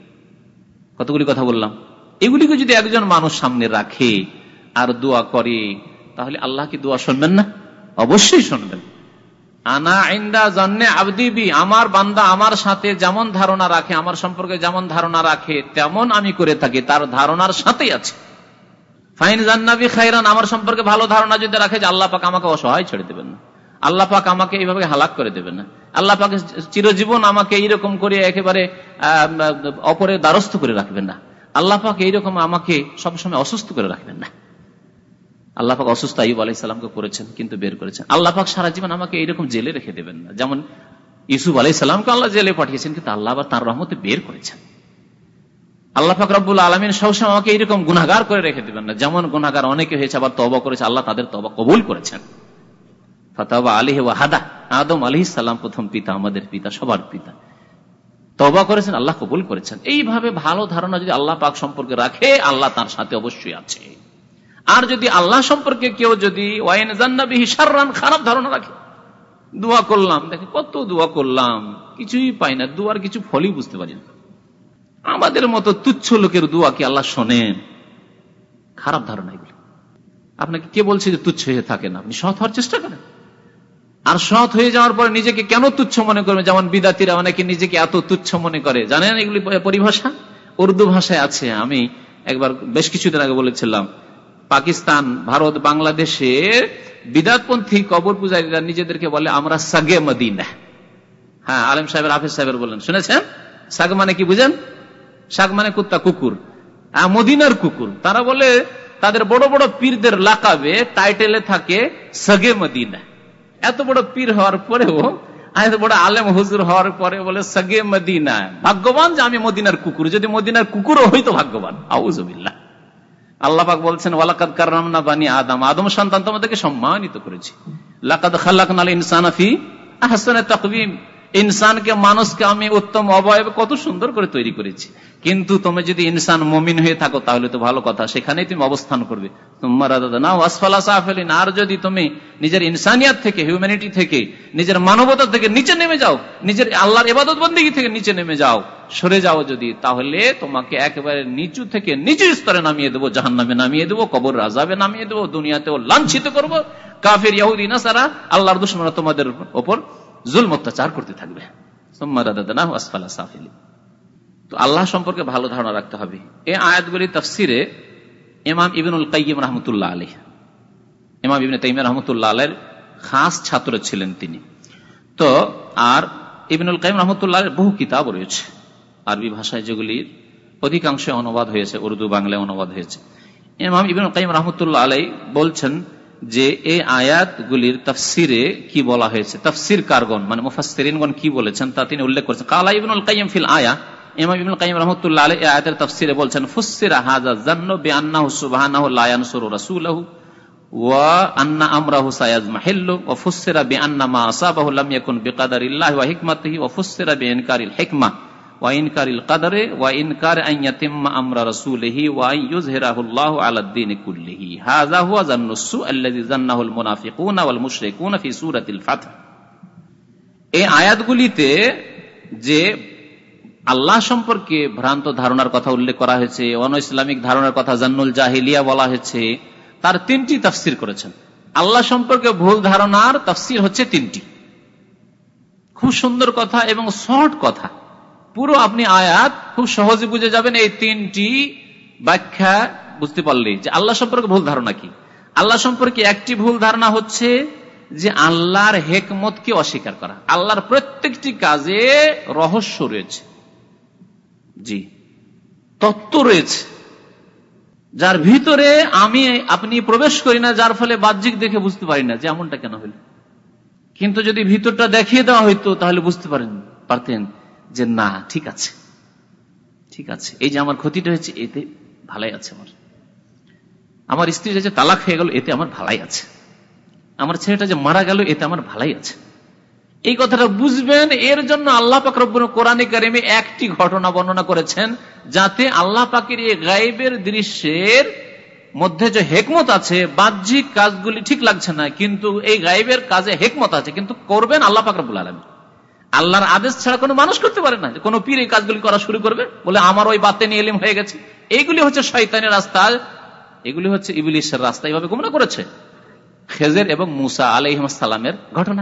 কতগুলি কথা বললাম। এগুলিকে যদি একজন মানুষ সামনে রাখে আর দোয়া করে, তাহলে আল্লাহ কি দোয়া শুনবেন না? অবশ্যই শুনবেন। আনা ইনদা জান্নে আবদি বি, আমার বান্দা আমার সাথে যেমন ধারণা রাখে, আমার সম্পর্কে যেমন ধারণা রাখে, তেমন আমি করে থাকি, তার ধারণার সাথেই আছে। ফাইন জান্নাবি খাইরান, আমার সম্পর্কে ভালো ধারণা যদি রাখে যে আল্লাহ পাক আমাকে অসহায় ছেড়ে দেবেন না, আল্লাহ পাক আমাকে এইভাবে হালাক করে দেবেন না, আল্লাহ পাক চিরজীবন আমাকে এইরকম করে একেবারে অপরের দ্বারস্থ করে রাখবেন না, আল্লাহ পাক এইরকম আমাকে সবসময় অসুস্থ করে রাখবেন না। আল্লাহ পাক অসুস্থ আইয়ুব আলাইহিস সালামকে করেছেন, কিন্তু বের করেছেন। আল্লাহ পাক সারা জীবন আমাকে এইরকম জেলে রেখে দেবেন না, যেমন ইউসুফ আলাইহিস সালামকে আল্লাহ জেলে পাঠিয়েছেন, কিন্তু আল্লাহ আবার তার রহমতে বের করেছেন। আল্লাহ পাক রব্বুল আলামিন সবসময় আমাকে এইরকম গুনাহগার করে রেখে দেবেন না, যেমন গুনাহগার অনেকে হয়েছে আবার তওবা করেছে, আল্লাহ তাদের তওবা কবুল করেছেন। ফাতাওবা আলাইহি ওয়া হাদা, আদম আলাইহিস সালাম প্রথম পিতা, আমাদের পিতা, সবার পিতা, তওবা করেছেন, আল্লাহ কবুল করেছেন। এইভাবে ভালো ধারণা যদি আল্লাহ পাক সম্পর্কে রাখে, আল্লাহ তার সাথে অবশ্যই আছে। আর যদি আল্লাহ সম্পর্কে কেউ যদি ওয়াইন জান্নাবিহি শাররান, খারাপ ধারণা রাখে, দোয়া করলাম, দেখে কত দোয়া করলাম, কিছুই পাই না, দোয়ার কিছু ফলই বুঝতে পারি না, আমাদের মতো তুচ্ছ লোকের দোয়া কি আল্লাহ শোনেন? খারাপ ধারণা এগুলো। আপনাকে কে বলছে যে তুচ্ছ হয়ে থাকে না? আপনি সৎ হওয়ার চেষ্টা করেন, আর সৎ হয়ে যাওয়ার পরে নিজেকে কেন তুচ্ছ মনে করবে? যেমন বিদাতিরা অনেকে নিজেকে এত তুচ্ছ মনে করে, জানেন এগুলি পরিভাষা উর্দু ভাষায় আছে। আমি একবার বেশ কিছুদিন আগে বলেছিলাম, পাকিস্তান, ভারত, বাংলাদেশের বিদাতপন্থী কবর পূজারীরা নিজেদেরকে বলে আমরা সাগে মদিনা। হ্যাঁ, আলেম সাহেবের, হাফেজ সাহেবের বলেন, শুনেছেন? সাগ মানে কি বুঝেন? সাগ মানে কুত্তা, কুকুর, মদিনার কুকুর। তারা বলে তাদের বড় বড় পীরদের লাকাবে, টাইটেলে থাকে সাগে মদিনা। এত বড় পীর হওয়ার পরেও, এত বড় আলেম হুজুর হওয়ার পরে বলে সাগে মদিনা। ভাগ্যবান যে আমি মদিনার কুকুর, যদি মদিনার কুকুরও হইতো ভাগ্যবান। আউযুবিল্লাহ। আল্লাহ পাক বলছেন ওয়ালাকাদ কাররামনা বানি আদম, আদম সন্তান তোমাদেরকে সম্মানিত করেছি। লাকাদ খালাকনাল ইনসানা ফি আহসানি তাকওয়িম, ইনসানকে, মানুষকে আমি উত্তম অবয়বে কত সুন্দর করে তৈরি করেছি। কিন্তু তুমি যদি ইনসান মুমিন হয়ে থাকো তাহলে তো ভালো কথা, সেখানেই তুমি অবস্থান করবে। তুম্মা রাদাদনা আসফালা সাফিলিন, আর যদি তুমি নিজের ইনসানিয়াত থেকে, হিউম্যানিটি থেকে, নিজের মানবতা থেকে নিচে নেমে যাও, নিজের আল্লাহর ইবাদত বন্দেগী থেকে নিচে নেমে যাও, সরে যাও যদি, তাহলে তোমাকে একেবারে নিচু থেকে নিচু স্তরে নামিয়ে দেবো, জাহান্নামে নামিয়ে দেবো, কবর আযাবে নামিয়ে দেবো, দুনিয়াতেও লাঞ্ছিত করব। কাফির, ইহুদি, নাসারা, আল্লাহর দুশমনরা তোমাদের উপর জুলম অত্যাচার করতে থাকবে। সুম্মা রাদাদনাহু আসফালা সাফিলিন। তো আল্লাহ সম্পর্কে ভালো ধারণা রাখতে হবে। এই আয়াতগুলি তাফসিরে ইমাম ইবনুল কাইয়িম রাহমাতুল্লাহ আলাইহি, ইমাম ইবনে তাইমিয়া রাহমাতুল্লাহ আলাইহির খাস ছাত্র ছিলেন তিনি। তো আর ইবনুল কাইয়িম রাহমাতুল্লাহ আলাইহির বহু কিতাব রয়েছে আরবি ভাষায়, যেগুলির অধিকাংশ অনুবাদ হয়েছে, উর্দু বাংলায় অনুবাদ হয়েছে। ইমাম ইবনুল কাইয়িম রাহমাতুল্লাহ আলাইহি বলছেন যে এই আয়াতগুলির তাফসিরে কি বলা হয়েছে, তাফসির কারগণ মানে মুফাসসিরিনগণ কি বলেছেন তা তিনি উল্লেখ করেছেন। কালা ইবনুল কাইয়িম ফিল আয়া, ইমাম ইবনুল কাইয়িম রাহমাতুল্লাহ আলাইহি এই আয়াতের তাফসিরে বলছেন ফুসসিরা হাযা যান্নু বিআন্নাহু সুবহানাহু লা ইয়ানসুরু রাসূলাহু ওয়া আন্না আমরাহু সায়াজমাহিল্লু ওয়া ফুসসিরা বিআন্না মা আসাবাহু লাম ইয়াকুন বিকাদারিল্লাহি ওয়া হিকমাতিহি ওয়া ফুসসিরা বিইনকারিল হিকমা ওয়া ইনকারিল কদরে ওয়া ইনকার আন ইয়াতিম্মা আমরা রাসূলিহি ওয়া ইয়ুযহিরাহুল্লাহু আলাদ দীনি কুল্লিহি হাযা হুয়া যান্নুসু আল্লাযী যান্নাহুল মুনাফিকুনা ওয়াল মুশরিকুনা ফি সূরাতিল ফাত। এই আয়াতগুলিতে যে আল্লাহ সম্পর্কে ভ্রান্ত ধারণার কথা উল্লেখ করা হয়েছে, অন ইসলামিক ধারণার কথা জান্নুল জাহিলিয়া বলা হয়েছে, তার তিনটি তাফসির করেছেন। আল্লাহ সম্পর্কে ভুল ধারণার তাফসির হচ্ছে তিনটি। খুব সুন্দর কথা এবং শর্ট কথা, পুরো আপনি আয়াত খুব সহজে বুঝে যাবেন এই তিনটি ব্যাখ্যা বুঝতে পারলেই যে আল্লাহ সম্পর্কে ভুল ধারণা কি। আল্লাহ সম্পর্কে একটি ভুল ধারণা হচ্ছে যে আল্লাহর হিকমতকে অস্বীকার করা। আল্লাহর প্রত্যেকটি কাজে রহস্য রয়েছে, জি, তত্ত্ব রয়েছে, যার ভিতরে আমি আপনি প্রবেশ করি না, যার ফলে বাহ্যিক দেখে বুঝতে পারি না যে এমনটা কেন হইল। কিন্তু যদি ভিতরটা দেখিয়ে দেওয়া হইতো তাহলে বুঝতে পারেন পারতেন যে না, ঠিক আছে, ঠিক আছে, এই যে আমার ক্ষতিটা হয়েছে এতে ভালাই আছে, আমার আমার স্ত্রী যে তালাক হয়ে গেল এতে আমার ভালাই আছে, আমার ছেলেটা যে মারা গেল এতে আমার ভালাই আছে। এই কথাটা বুঝবেন। এর জন্য আল্লাহ পাক রব্বুল কোরআনে কারিমে একটি ঘটনা বর্ণনা করেছেন, যাতে আল্লাহ পাকের এই গায়েবের দৃশ্যের মধ্যে যে হিকমত আছে, বাহ্যিক কাজগুলি ঠিক লাগছে না, কিন্তু এই গায়েবের কাজে হিকমত আছে, কিন্তু করবেন আল্লাহ পাক রব্বুল আলামিন। আল্লাহর আদেশ ছাড়া কোনো মানুষ করতে পারে না। কোন পীর এই কাজগুলি করা শুরু করবে বলে আমার ওই বাতেনি ইলম হয়ে গেছে। এইগুলি হচ্ছে শয়তানের রাস্তা, এগুলি হচ্ছে ইবলিসের রাস্তা। এইভাবে গুমরা করেছে খেজের এবং মুসা আলাইহিস সালামের ঘটনা।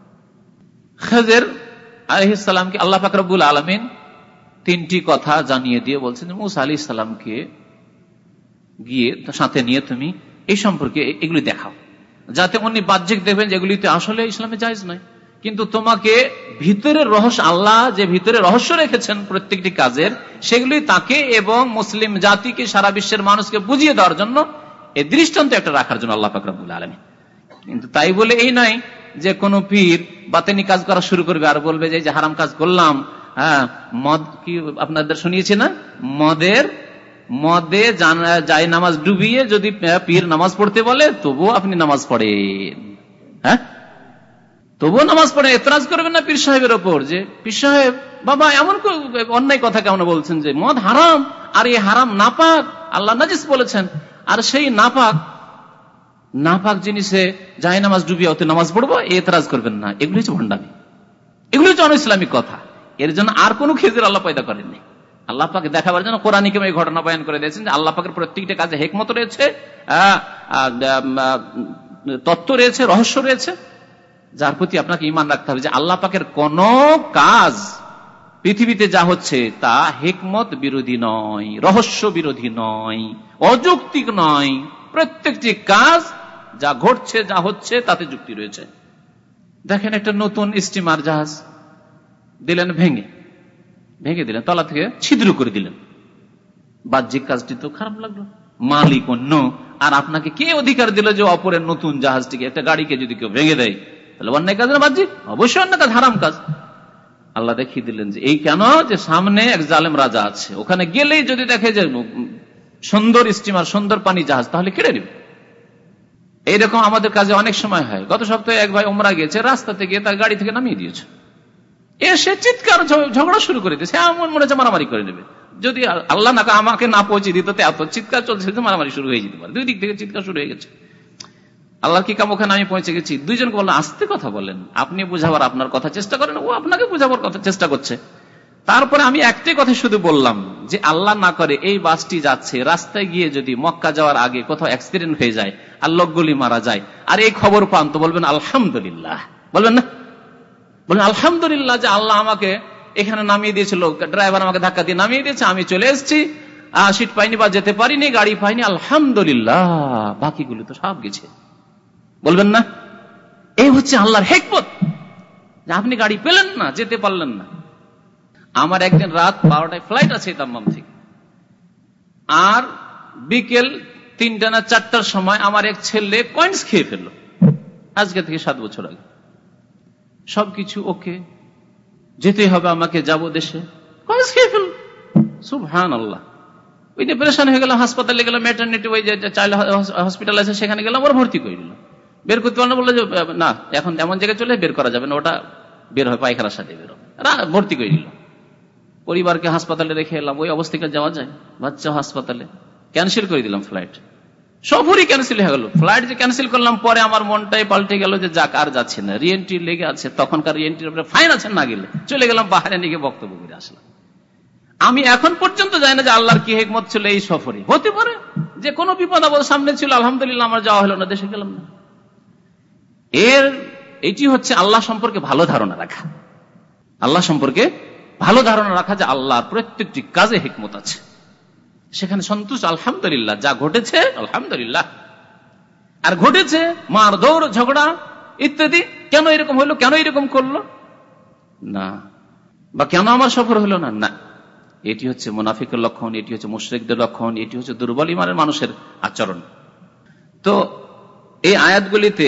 খেজের আলাইহিস সালামকে আল্লাহ পাক রব্বুল আলামিন তিনটি কথা জানিয়ে দিয়ে বলছেন মুসা আলাইহিস সালামকে গিয়ে সাথে নিয়ে তুমি এই সম্পর্কে এগুলি দেখাও, যাতে উনি বাহ্যিক দেখবেন যেগুলিতে আসলে ইসলামে জায়েজ নয়, কিন্তু তোমাকে ভিতরের রহস্য, আল্লাহ যে ভিতরে রহস্য রেখেছেন প্রত্যেকটি কাজের, সেগুলি তাকে এবং মুসলিম জাতিকে, সারা বিশ্বের মানুষকে বুঝিয়ে দেওয়ার জন্য এই দৃষ্টান্ত একটা রাখার জন্য আল্লাহ পাক রব্বুল আলামিন। কিন্তু তাই বলে এই নয় যে কোন পীর বাতেনি কাজ করা শুরু করবে আর বলবে যে হারাম কাজ করলাম। হ্যাঁ, মদ কি আপনাদের শুনিয়েছি না, মদের মদে যায় নামাজ ডুবিয়ে যদি পীর নামাজ পড়তে বলে তবুও আপনি নামাজ পড়েন, হ্যাঁ তবুও নামাজ পড়ে, এতরাজ করবেন না পীর সাহেবের ওপর যে পীর সাহেব বাবা এমন অন্যায় কথা কেমন বলছেন যে মদ হারাম, আর এই হারাম নাপাক, আল্লাহ নাজিস বলেছেন, আর সেই নাপাক নাপাক জিনিসে যায় নামাজ ডুবিয়ে ওতে নামাজ পড়বো, এতরাজ করবেন না। এগুলি হচ্ছে ভণ্ডামি, এগুলি হচ্ছে অনইসলামিক কথা। এর জন্য আর কোন খেজুর আল্লাহ পয়দা করেননি। আল্লাহ পাক দেখাবার জন্য কোরআন কারীমে এই ঘটনা বয়ান করে দিয়েছেন যে আল্লাহ পাকের প্রত্যেকটা কাজে হিকমত রয়েছে, তত্ত্ব রয়েছে, রহস্য রয়েছে। যার প্রতি আপনাকে ঈমান রাখতে হবে যে আল্লাহ পাকের কোন কাজ পৃথিবীতে যা হচ্ছে তা হিকমত বিরোধী নয়, রহস্য বিরোধী নয়, অযৌক্তিক নয়। প্রত্যেকটি কাজ যা ঘটছে যা হচ্ছে তাতে যুক্তি রয়েছে। দেখেন একটা নতুন স্টিমার জাহাজ দিলেন ভেঙে ভেঙে দিলেন, তলা থেকে ছিদ্র করে দিলেন। বাহ্যিক কাজটি তো খারাপ লাগলো, মালিক অন্য, আর আপনাকে কে অধিকার দিল যে অপরের নতুন জাহাজটিকে, একটা গাড়িকে যদি কেউ ভেঙে দেয় তাহলে অন্যায় কাজ না বাহ্যিক? অবশ্যই অন্য কাজ, হারাম কাজ। আল্লাহ দেখিয়ে দিলেন যে এই কেন, যে সামনে এক জালেম রাজা আছে, ওখানে গেলেই যদি দেখে যে সুন্দর স্টিমার, সুন্দর পানি জাহাজ, তাহলে কেড়ে নেবে। এইরকম আমাদের কাজে অনেক সময় হয়। গত সপ্তাহে এক ভাই ওমরা গিয়েছে, রাস্তাতে গিয়ে তার গাড়ি থেকে নামিয়ে দিয়েছে, এসে চিৎকার ঝগড়া শুরু করে দিয়েছে, এমন মনে হচ্ছে মারামারি করে নেবে। যদি আল্লাহ না আমাকে না পৌঁছে দিত, এত চিৎকার চলছে, মারামারি শুরু হয়ে যেতে পারে। দুই দিক থেকে চিৎকার শুরু হয়ে গেছে। আল্লাহর কি কাম, ওখানে আমি পৌঁছে গেছি। দুইজনকে বললেন আস্তে কথা বলেন, আপনি বুঝাবার আপনার কথা চেষ্টা করেন, ও আপনাকে বুঝাবার কথা চেষ্টা করছে। তারপরে আমি একটাই কথা শুধু বললাম যে আল্লাহ না করে এই বাসটি যাচ্ছে, রাস্তায় গিয়ে যদি মক্কা যাওয়ার আগে কোথাও অ্যাক্সিডেন্ট হয়ে যায় আর লোকগুলি মারা যায়, আর এই খবর পান, তো বলবেন আলহামদুলিল্লাহ, বলবেন না? বলবেন আলহামদুলিল্লাহ যে আল্লাহ আমাকে এখানে নামিয়ে দিয়েছিল, ড্রাইভার আমাকে ধাক্কা দিয়ে নামিয়ে দিয়েছে, আমি চলে এসেছি, সিট পাইনি বা যেতে পারিনি, গাড়ি পাইনি, আলহামদুলিল্লাহ, বাকিগুলো তো সব গেছে, বলবেন না? এই হচ্ছে আল্লাহর হিকমত, যে আপনি গাড়ি পেলেন না, যেতে পারলেন না। আমার একদিন রাত বারোটায় ফ্লাইট আছে দাম্মাম থেকে, আর বিকেল তিনটা না চারটার সময় আমার এক ছেলে কয়েন্স খেয়ে ফেললো, আজকে থেকে সাত বছর আগে। সবকিছু ওকে, যেতে হবে আমাকে, যাবো দেশে, কয়েন্স খেয়ে ফেলল। সুবহানাল্লাহ। ওই যে পরেশান হয়ে গেলাম, হাসপাতালে গেলাম, ম্যাটারনিটি ওই যে চাইল্ড হসপিটাল আছে সেখানে গেলাম, ওরা ভর্তি করে দিল। বের করতে পারলো, বললো যে না, এখন এমন জায়গায় চলে বের করা যাবে না, ওটা বের হয় পায়খানার সাথে বের হবে, ভর্তি করে দিল। পরিবারকে হাসপাতালে রেখে এলাম, ওই অবস্থায় যাওয়া যায়? বাচ্চা হাসপাতালে, ক্যান্সেল করে দিলাম ফ্লাইট, সফরই ক্যান্সেল হয়ে গেল। ফ্লাইট যে ক্যান্সেল করলাম, পরে আমার মনটাই পাল্টে গেল যে যাক, আর যাচ্ছে না, রিএন্ট্রি লেগে আছে, তখনকার রিএন্ট্রির উপরে ফাইন আছে, না গেলে চলে গেলাম বাহারাইনে গিয়ে বক্তব্য করে আসলাম। আমি এখন পর্যন্ত জানি না যে আল্লাহর কি হিকমত ছিল এই সফরে। হতে পারে যে কোনো বিপদ আপদ সামনে ছিল, আলহামদুলিল্লাহ আমার যাওয়া হলো না, দেশে গেলাম না। এর এটি হচ্ছে আল্লাহ সম্পর্কে ভালো ধারণা রাখা, আল্লাহ সম্পর্কে ভালো ধারণা রাখা যে আল্লাহর প্রত্যেকটি কাজে হিকমত আছে, সেখানে সন্তুষ্ট, আলহামদুলিল্লাহ, যা ঘটেছে আলহামদুলিল্লাহ। আর ঘটেছে মার দৌড়, ঝগড়া ইত্যাদি, কেন এরকম হলো, কেন এরকম করলো না, বা কেন আমার সফর হলো না, না, এটি হচ্ছে মুনাফিকের লক্ষণ, এটি হচ্ছে মুশরিকদের লক্ষণ, এটি হচ্ছে দুর্বল ইমানের মানুষের আচরণ। তো এই আয়াতগুলিতে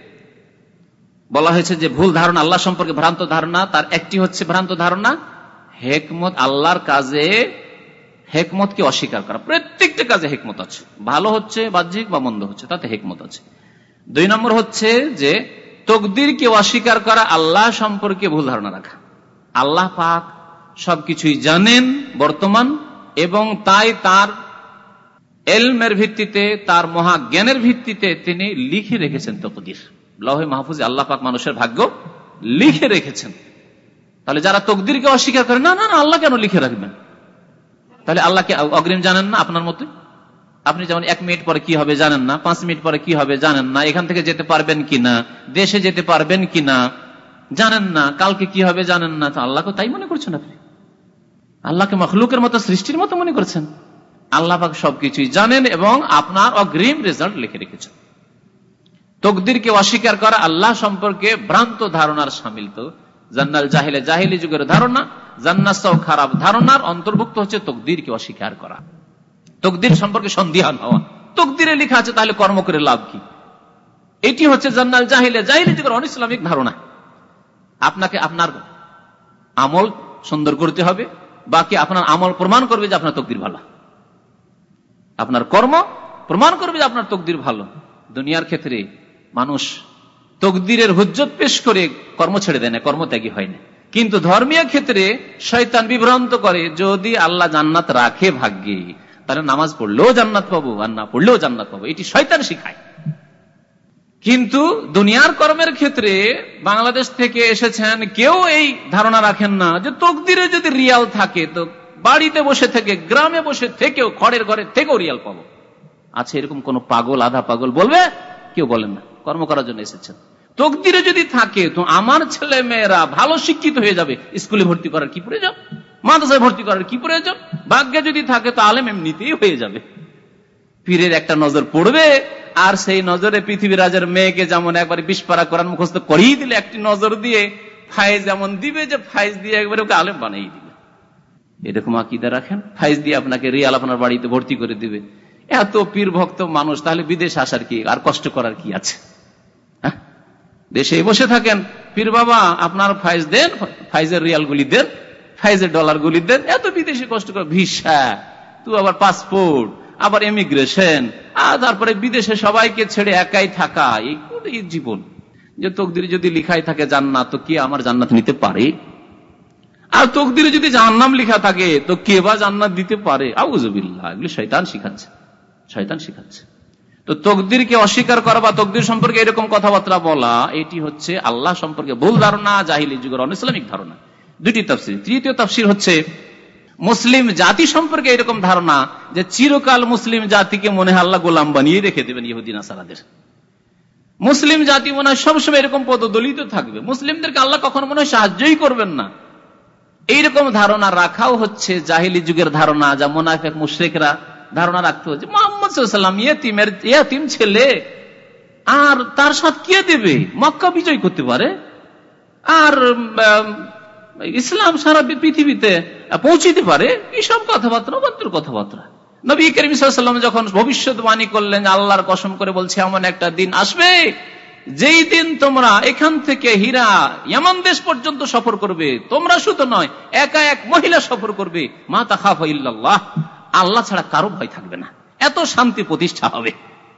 বলা হয়েছে যে ভুল ধারণা, আল্লাহ সম্পর্কে ভ্রান্ত ধারণা, তার একটি হচ্ছে ভ্রান্ত ধারণা হেকমত, আল্লাহর কাজে হেকমতকে অস্বীকার করা। প্রত্যেকটা কাজে হেকমত আছে, ভালো হচ্ছে বাহ্যিক বা মন্দ হচ্ছে, তাতে হেকমত আছে। দুই নম্বর হচ্ছে যে তকদিরকে অস্বীকার করা, আল্লাহ সম্পর্কে ভুল ধারণা রাখা। আল্লাহ পাক সবকিছুই জানেন বর্তমান, এবং তাই তার ইলমের ভিত্তিতে, তার মহাজ্ঞানের ভিত্তিতে তিনি লিখে রেখেছেন তকদির। লৌহে মাহফুজে আল্লাহ পাক মানুষের ভাগ্য লিখে রেখেছেন। তাহলে যারা তকদিরকে অস্বীকার করে, না না না আল্লাহ কেন লিখে রাখবেন, তাহলে আল্লাহকে অগ্রিম জানেন না? আপনার মতে আপনি যেমন এক মিনিট পরে কি হবে জানেন না, পাঁচ মিনিট পরে কি হবে জানেন না, এখান থেকে যেতে পারবেন কিনা, দেশে যেতে পারবেন কিনা জানেন না, কালকে কি হবে জানেন না, তো আল্লাহকে তাই মনে করছেন আপনি? আল্লাহকে মখলুকের মতো, সৃষ্টির মতো মনে করছেন? আল্লাহ পাক সবকিছুই জানেন এবং আপনার অগ্রিম রেজাল্ট লিখে রেখেছেন। তকদিরকে অস্বীকার করা আল্লাহ সম্পর্কে ভ্রান্ত ধারণার সামিল। তো জান্নাল জাহিলে, জাহিলি যুগের ধারণা, জান্নাত খারাপ ধারণার অন্তর্ভুক্ত হচ্ছে তকদিরকে অস্বীকার করা, তকদির সম্পর্কে সন্দিহান হওয়া। তকদিরে লেখা আছে, তাহলে কর্ম করে লাভ কি? এটি হচ্ছে জান্নাল জাহিলে, জাহিলি যুগের অনিসলামিক ধারণা। আপনাকে আপনার আমল সুন্দর করতে হবে, বাকি আপনার আমল প্রমাণ করবে যে আপনার তকদির ভালো, আপনার কর্ম প্রমাণ করবে যে আপনার তকদির ভালো। দুনিয়ার ক্ষেত্রে মানুষ তকদিরের হুজ্জত পেশ করে কর্ম ছেড়ে দেয় না, কর্মত্যাগী হয় না। কিন্তু ধর্মীয় ক্ষেত্রে শয়তান বিভ্রান্ত করে, যদি আল্লাহ জান্নাত রাখে ভাগ্যে, তাহলে নামাজ পড়লেও জান্নাত পাবো, আর না পড়লেও জান্নাত পাবো, এটি শয়তান শিখায়। কিন্তু দুনিয়ার কর্মের ক্ষেত্রে বাংলাদেশ থেকে এসেছেন কেউ এই ধারণা রাখেন না যে তকদিরে যদি রিয়াল থাকে তো বাড়িতে বসে থেকে, গ্রামে বসে থেকেও, খড়ের ঘরে থেকেও রিয়াল পাবো। আছে এরকম কোন পাগল, আধা পাগল বলবে? কেউ বলেন না, কর্ম করার জন্য এসেছেন। তকদিরে যদি থাকে তো আমার ছেলে মেয়েরা ভালো শিক্ষিত হয়ে যাবে, স্কুলে ভর্তি করার কি প্রয়োজন, মাদ্রাসায় ভর্তি করার কি প্রয়োজন? ভাগ্যে যদি থাকে তো আলেম এমনিতেই হয়ে যাবে। পীরের একটা নজর পড়বে, আর সেই নজরে পৃথিবীর রাজের মেয়েকে যেমন একবার বিশ পারা কোরআন মুখস্থ করিয়ে দিলে একটি নজর দিয়ে ফাইজ এমন দিবে যে ফাইজ দিয়ে একবার ওকে আলেম বানিয়ে দিবে। এরকম আকীদা রাখেন, ফাইজ দিয়ে আপনাকে রিয়াল আপনার বাড়িতে ভর্তি করে দিবে। এত পীর ভক্ত মানুষ, তাহলে বিদেশ আসার কি আর কষ্ট করার কি আছে? দেশে বসে থাকেন, পীর বাবা আপনার ফাইজ দেন, ফাইজের রিয়াল গুলি দেন, ফাইজের ডলার গুলি দেন, এত বিদেশে কষ্ট করে ভিসা, তুই আবার পাসপোর্ট, আবার ইমিগ্রেশন, আর তারপরে বিদেশে সবাইকে ছেড়ে একাই থাকা, এই জীবন। যে তকদিরে যদি লিখাই থাকে জান্নাত, তো কে আমার জান্নাত নিতে পারে? আর তকদিরে যদি জাহান্নাম লেখা থাকে তো কে বা জান্নাত দিতে পারে? আউযুবিল্লাহ, এগুলো শয়তান শিখাচ্ছে, শয়তান শিখাচ্ছে। তো তকদিরকে অস্বীকার করা বা তকদির সম্পর্কে এরকম কথাবার্তা বলা, এটি হচ্ছে আল্লাহ সম্পর্কে ভুল ধারণা, জাহিলি যুগের অনইসলামিক ধারণা। দুটি তাফসীর। তৃতীয় তাফসীর হচ্ছে মুসলিম জাতি সম্পর্কে এরকম ধারণা যে চিরকাল মুসলিম জাতিকে মনে হয় আল্লাহ গোলাম বানিয়ে রেখে দেবেন ইহুদি নাসারাদের। মুসলিম জাতি মনে হয় সবসময় এরকম পদদলিত থাকবে, মুসলিমদেরকে আল্লাহ কখনো মনে হয় সাহায্যই করবেন না। এইরকম ধারণা রাখাও হচ্ছে জাহিলি যুগের ধারণা, যা মুনাফিক মুশরিকরা ধারণা রাখতো যে মুহাম্মদ সাল্লাল্লাহু আলাইহি ওয়াসাল্লাম ইয়েতিমের ইয়েতিম ছেলে, আর তার সাথে কে দেবে, মক্কা বিজয় করতে পারে, আর ইসলাম সারা পৃথিবীতে পৌঁছিতে পারে। এইসব কথাবার্তা অবান্তর কথাবার্তা। নবী করিম সাল্লাল্লাহু আলাইহি ওয়াসাল্লাম যখন ভবিষ্যৎবাণী করলেন, আল্লাহর কসম করে বলছে এমন একটা দিন আসবে যেই দিন তোমরা এখান থেকে হীরা ইয়ামান দেশ পর্যন্ত সফর করবে, তোমরা শুধু নয় একা এক মহিলা সফর করবে, মা তাখাফা ইল্লাল্লাহ, আল্লাহ ছাড়া কারো ভয় থাকবে না, এত শান্তি প্রতিষ্ঠা হবে।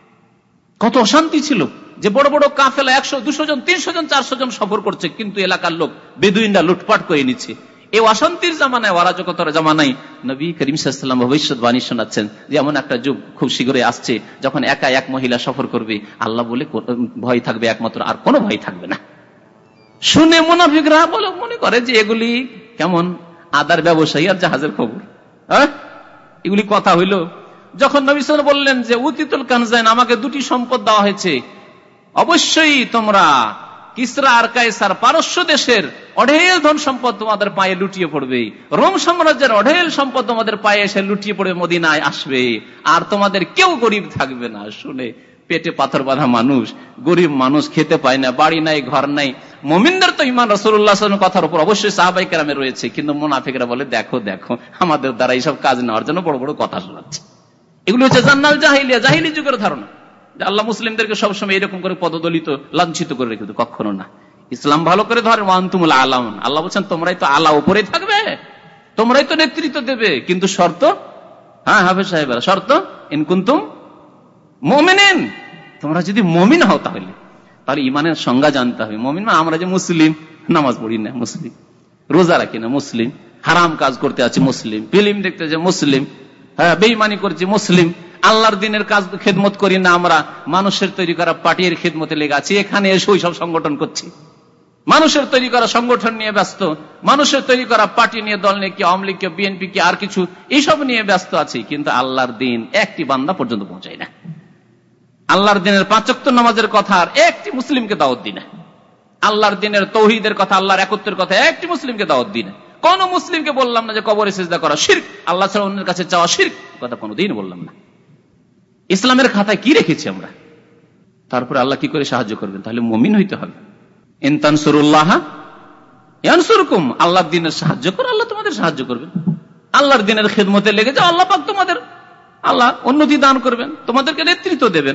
কত অশান্তি ছিল যে বড় বড় কাফেলা একশো দুশো জন তিনশো জন চারশো জন সফর করছে, কিন্তু এলাকার লোক বেদুইনরা লুটপাট করে নিচ্ছে। এই অশান্তির জামানায়, অরাজকতার জামানায় নবী করিম সাল্লাল্লাহু আলাইহি ওয়াসাল্লাম ভবিষ্যৎবাণী শোনাচ্ছেন যে এমন একটা যুগ খুব শীঘ্রই আসছে যখন একা এক মহিলা সফর করবে, আল্লাহ বলে ভয় থাকবে একমাত্র, আর কোনো ভয় থাকবে না। শুনে মুনাফিকরা বলে মনে করে যে এগুলি কেমন আদার ব্যবসায়ী আর জাহাজের খবর, হ্যাঁ এগুলি কথা হইল। যখন নবী সাল্লাল্লাহু আলাইহি ওয়াসাল্লাম বললেন যে উতিতুল কানজাইন, আমাকে দুটি সম্পদ দেওয়া হয়েছে, অবশ্যই তোমরা কিসরা আর কায়সার পারস্য দেশের অঢেল ধন সম্পদ তোমাদের পায়ে লুটিয়ে পড়বে, রোম সাম্রাজ্যের অঢেল সম্পদ তোমাদের পায়ে এসে লুটিয়ে পড়বে, মদিনায় আসবে, আর তোমাদের কেউ গরিব থাকবে না। শুনে পেটে পাথর বাঁধা মানুষ, গরিব মানুষ, খেতে পায় না, বাড়ি নাই, ঘর নাই। মুমিনদের তো ঈমান রাসূলুল্লাহ সাল্লাল্লাহু আলাইহি ওয়াসাল্লামের কথার উপর অবশ্যই সাহাবায়ে কেরামের রয়েছে, কিন্তু মুনাফিকরা বলে দেখো দেখো আমাদের দ্বারা এইসব কাজ নেওয়ার জন্য বড় বড় কথা শোনাচ্ছে। এগুলো হচ্ছে জান্নাল জাহিলিয়া, জাহিলি যুগের ধারণা যে আল্লাহ মুসলিমদেরকে সবসময় এরকম করে পদদলিত লাঞ্ছিত করে রেখে, কখনো না। ইসলাম ভালো করে ধরে ওয়ান্তুমুল আলাউন, আল্লাহ বলছেন তোমরাই তো আলা উপরে থাকবে, তোমরাই তো নেতৃত্ব দেবে, কিন্তু শর্ত, হ্যাঁ হাফেজ সাহেবেরা, শর্ত ইন কুনতুম মুমিনিন, তোমরা যদি মুমিন হও তাহলে তাহলে ইমানের সংজ্ঞা জানতে হবে। মুমিন মানে আমরা যে মুসলিম, নামাজ পড়ি না মুসলিম, রোজা রাখি না মুসলিম, হারাম কাজ করতে আছে মুসলিম, ফিল্ম দেখতে আছে মুসলিম, হ্যাঁ বেঈমানি করছি মুসলিম, আল্লাহর দিনের কাজ খেদমত করি না, আমরা মানুষের তৈরি করা পার্টির খেদমতে লেগে আছি, এখানে এসে ওই সব সংগঠন করছি, মানুষের তৈরি করা সংগঠন নিয়ে ব্যস্ত, মানুষের তৈরি করা পার্টি নিয়ে, দল নিয়ে, কি আওয়ামী লীগ, কি বিএনপি, কি আর কিছু, এইসব নিয়ে ব্যস্ত আছি, কিন্তু আল্লাহর দিন একটি বান্দা পর্যন্ত পৌঁছায় না। আল্লাহর দিনের পাঁচ ওয়াক্ত নামাজের কথা আর একটি মুসলিমকে দাওয়াত দিই না। আল্লাহর দিনের তৌহিদের কথা, আল্লাহর একত্বের কথা একটি মুসলিমকে দাওয়াত দিই না। কোন মুসলিমকে বললাম না যে কবরে সিজদা করা শিরক, আল্লাহ ছাড়া অন্যের কাছে চাওয়া শিরক, কথা কোনোদিন বললাম না। ইসলামের খাতায় কি রেখেছি আমরা? তারপরে আল্লাহ কি করে সাহায্য করবেন? তাহলে মুমিন হইতে হবে। ইন তানসুরুল্লাহ ইয়ানসুরকুম, আল্লাহর দিনের সাহায্য করো, আল্লাহ তোমাদের সাহায্য করবেন। আল্লাহর দিনের খেদমতে লেগে যাও, আল্লাহ পাক তোমাদের আল্লাহ উন্নতি দান করবেন, তোমাদেরকে নেতৃত্ব দেবেন।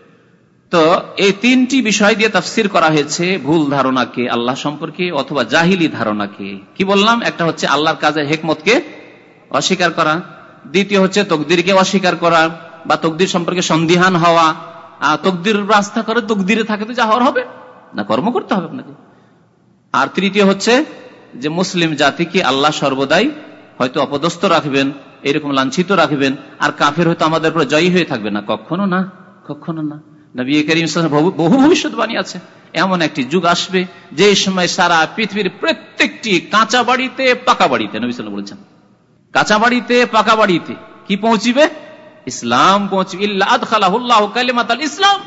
তো এই তিনটি বিষয় দিয়ে তাফসীর করা হয়েছে ভুল ধারণাকে আল্লাহ সম্পর্কে অথবা জাহিলি ধারণাকে। কি বললাম? একটা হচ্ছে আল্লাহর কাজের হিকমতকে অস্বীকার করা, দ্বিতীয় হচ্ছে তকদিরকে অস্বীকার করা বা তকদির সম্পর্কে সন্দিহান হওয়া, তকদির রাস্তা করে তকদিরে থাকে তো যা হওয়ার হবে না, কর্ম করতে হবে আপনাকে। আর তৃতীয় হচ্ছে যে মুসলিম জাতিকে আল্লাহ সর্বদাই হয়তো অপদস্থ রাখবেন, এরকম লাঞ্ছিত রাখবেন, আর কাফের হয়তো আমাদের উপর জয়ী হয়ে থাকবে না, কখনো না, কখনো না। নবী করিম সাল্লাল্লাহু আলাইহি ওয়াসাল্লাম বহু ভবিষ্যৎবাণী আছে, এমন একটি যুগ আসবে যে সময় সারা পৃথিবীর প্রত্যেকটি কাঁচা বাড়িতে পাকা বাড়িতে, নবী সাল্লাল্লাহু আলাইহি ওয়াসাল্লাম বলেছেন, কাঁচা বাড়িতে পাকা বাড়িতে কি পৌঁছিবে? ইসলাম পৌঁছবে। ইল্লা আদখালাহুল্লাহু কালিমাতাল ইসলাম,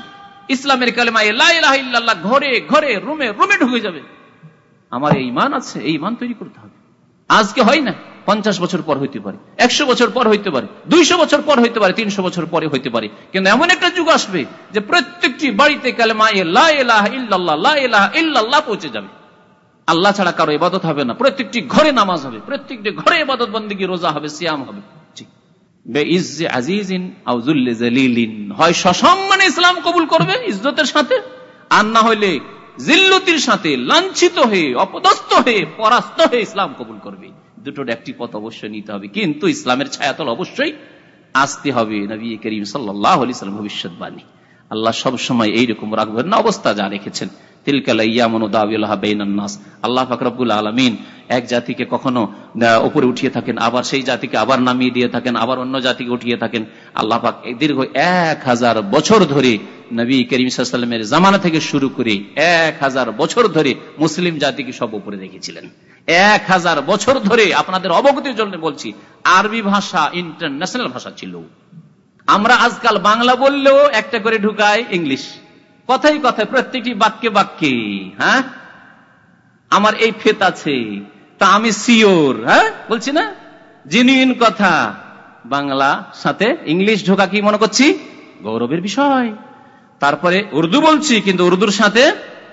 ইসলামের কালেমা লা ইলাহা ইল্লাল্লাহ ঘরে ঘরে রুমে রুমে ঢুকে যাবে। আমার এই ঈমান আছে, এই ঈমান তৈরি করতে হবে। আজকে হয় না, পঞ্চাশ বছর পর হইতে পারে, একশো বছর পর হইতে পারে, দুইশো বছর পর হইতে পারে, তিনশো বছর পরে হইতে পারে, কিন্তু এমন একটা যুগ আসবে যে প্রত্যেকটি বাড়িতে কালেমা লা ইলাহা ইল্লাল্লাহ লা ইলাহা ইল্লাল্লাহ পৌঁছে যাবে। আল্লাহ ছাড়া কারো ইবাদত হবে না, প্রত্যেকটি ঘরে নামাজ হবে, প্রত্যেকটি ঘরে ইবাদত বন্দেগী, রোজা হবে, সিয়াম হবে। বেইজ্জে আজিজিন আও যুল্লে যালিলিন, হয় সসম্মানে ইসলাম কবুল করবে ইজ্জতের সাথে, আর না হইলে জিল্লতির সাথে লাঞ্ছিত হয়ে অপদস্থ হয়ে পরাস্ত হয়ে ইসলাম কবুল করবে। দুটোর একটি পথ অবশ্যই নিতে হবে, কিন্তু ইসলামের ছায়াতল অবশ্যই আসতে হবে। নবী করিম সাল্লাল্লাহু আলাইহি ওয়াসাল্লাম ভবিষ্যৎবাণী, আল্লাহ সব সময় এইরকম রাখবেন না, অবস্থা যা রেখেছেন। তিলকাল আইয়ামু নুদাবিলুহা বাইনান নাস, আল্লাহ পাক রব্বুল আলামিন এক জাতিকে কখনো উপরে উঠিয়ে থাকেন, আবার সেই জাতিকে আবার নামিয়ে দিয়ে থাকেন, আবার অন্য জাতিকে উঠিয়ে থাকেন। আল্লাহ পাক দীর্ঘ এক হাজার বছর ধরে নবী করিম সাল্লাল্লাহু আলাইহি ওয়াসাল্লামের জামানা থেকে শুরু করে এক হাজার বছর ধরে মুসলিম জাতিকে সব উপরে রেখেছিলেন। এক হাজার বছর ধরে, আপনাদের অবগতির জন্য বলছি, আরবি ভাষা ইন্টারন্যাশনাল ভাষা ছিল। আমরা আজকাল বাংলা বললেও একটা করে ঢুকায় ইংলিশ, কথাই কথায় প্রত্যেকটি বাক্যে বাক্যে, হ্যাঁ আমার এই ফেত আছে, তা আমি সিওর, হ্যাঁ বলছি না, জেনুইন কথা। বাংলা সাথে ইংলিশ ঢোকা কি মনে করছি গৌরবের বিষয়। তারপরে উর্দু বলছি, কিন্তু উর্দুর সাথে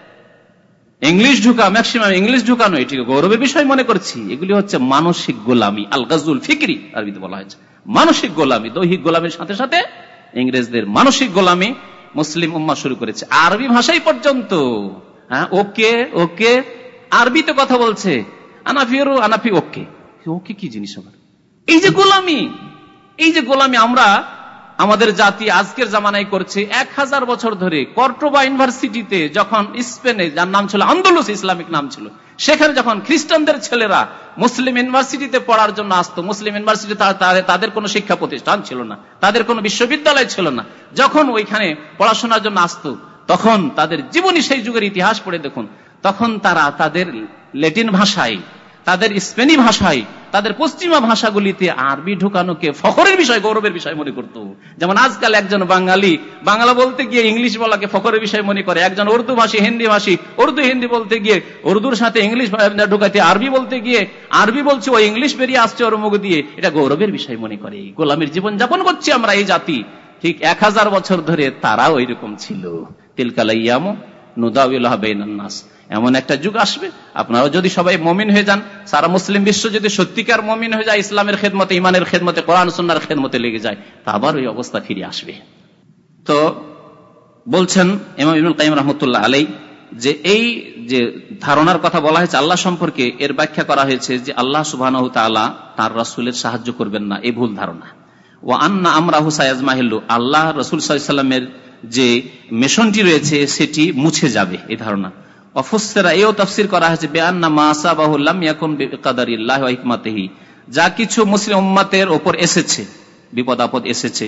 ইংলিশ ঢুকা, ম্যাক্সিমাম ইংলিশ ঢুকানো, এটিকে গৌরবের বিষয় মনে করছি। এগুলি হচ্ছে মানসিক গোলামি, আল গাজুল ফিকরি আরবিতে বলা হয়েছে। মানসিক গোলামি, দৈহিক গোলামির সাথে সাথে ইংরেজদের মানসিক গোলামি মুসলিম উম্মাহ শুরু করেছে আরবি ভাষাই পর্যন্ত। হ্যাঁ, ওকে ওকে আরবিতে কথা বলছে, আনাফিরু আনাফি, ওকে ওকে কি জিনিস আবার? এই যে গোলামি, এই যে গোলামি আমরা আমাদের জাতি আজকের জামানায় করছে। এক হাজার বছর ধরে কর্ডোবা ইউনিভার্সিটিতে যখন স্পেনে, যার নাম ছিল আন্দোলুস, ইসলামিক নাম ছিল, সেখানে যখন খ্রিস্টানদের ছেলেরা মুসলিম ইউনিভার্সিটিতে পড়ার জন্য আসতো, মুসলিম ইউনিভার্সিটি তাদের কোনো শিক্ষা প্রতিষ্ঠান ছিল না, তাদের কোনো বিশ্ববিদ্যালয় ছিল না, যখন ওইখানে পড়াশোনার জন্য আসতো, তখন তাদের জীবনী, সেই যুগের ইতিহাস পড়ে দেখুন, তখন তারা তাদের ল্যাটিন ভাষায়, তাদের স্পেনি ভাষায়, তাদের পশ্চিমা ভাষাগুলিতে আরবি ঢুকানোকে ফখরের বিষয়, গৌরবের বিষয় মনে করত। যেমন আজকাল একজন বাঙালি বাংলা বলতে গিয়ে ইংলিশ বলাকে ফখরের বিষয় মনে করে, একজন উর্দু ভাষী হিন্দি ভাষী উর্দু হিন্দি বলতে গিয়ে উর্দুর সাথে ইংলিশ ঢুকাতে, আরবি বলতে গিয়ে আরবি বলছে, ও ইংলিশ বেরিয়ে আসছে ওর মুখ দিয়ে, এটা গৌরবের বিষয় মনে করে। গোলামের জীবন যাপন করছি আমরা এই জাতি। ঠিক এক হাজার বছর ধরে তারাও ওইরকম ছিল। তিলকাল আইয়ামু নুদাবিলুহা বাইনান নাস, এমন একটা যুগ আসবে, আপনারা যদি সবাই মুমিন হয়ে যান, সারা মুসলিম বিশ্ব যদি সত্যিকার মুমিন হয়ে যায়, ইসলামের খেদমতে, ইমানের খেদমতে, কোরআন সুন্নাহর খেদমতে লেগে যায়, তা আবার ওই অবস্থা ফিরে আসবে। তো বলছেন ইমাম ইবনুল কাইয়িম রাহমাতুল্লাহ আলাইহি যে এই যে ধারণার কথা বলা হয়েছে আল্লাহ সম্পর্কে, এর ব্যাখ্যা করা হয়েছে যে আল্লাহ সুবহানাহু ওয়া তাআলা তার রাসূলের সাহায্য করবেন না, এই ভুল ধারণা। ওয়া আন্না আমরাহু সায়াজমাহিল্লু, আল্লাহ রাসূল সাল্লাল্লাহু আলাইহি ওয়াসাল্লামের যে মিশনটি রয়েছে সেটি মুছে যাবে, এই ধারণা। অফসরা, এও তাফসীর করা হয়েছে বেআন্না মা আসাবাহু লাম ইয়াকুন বিকাদারিল্লাহি ওয়া হিকমাতিহি, যা কিছু মুসলিম উম্মতের উপর এসেছে, বিপদ আপদ এসেছে,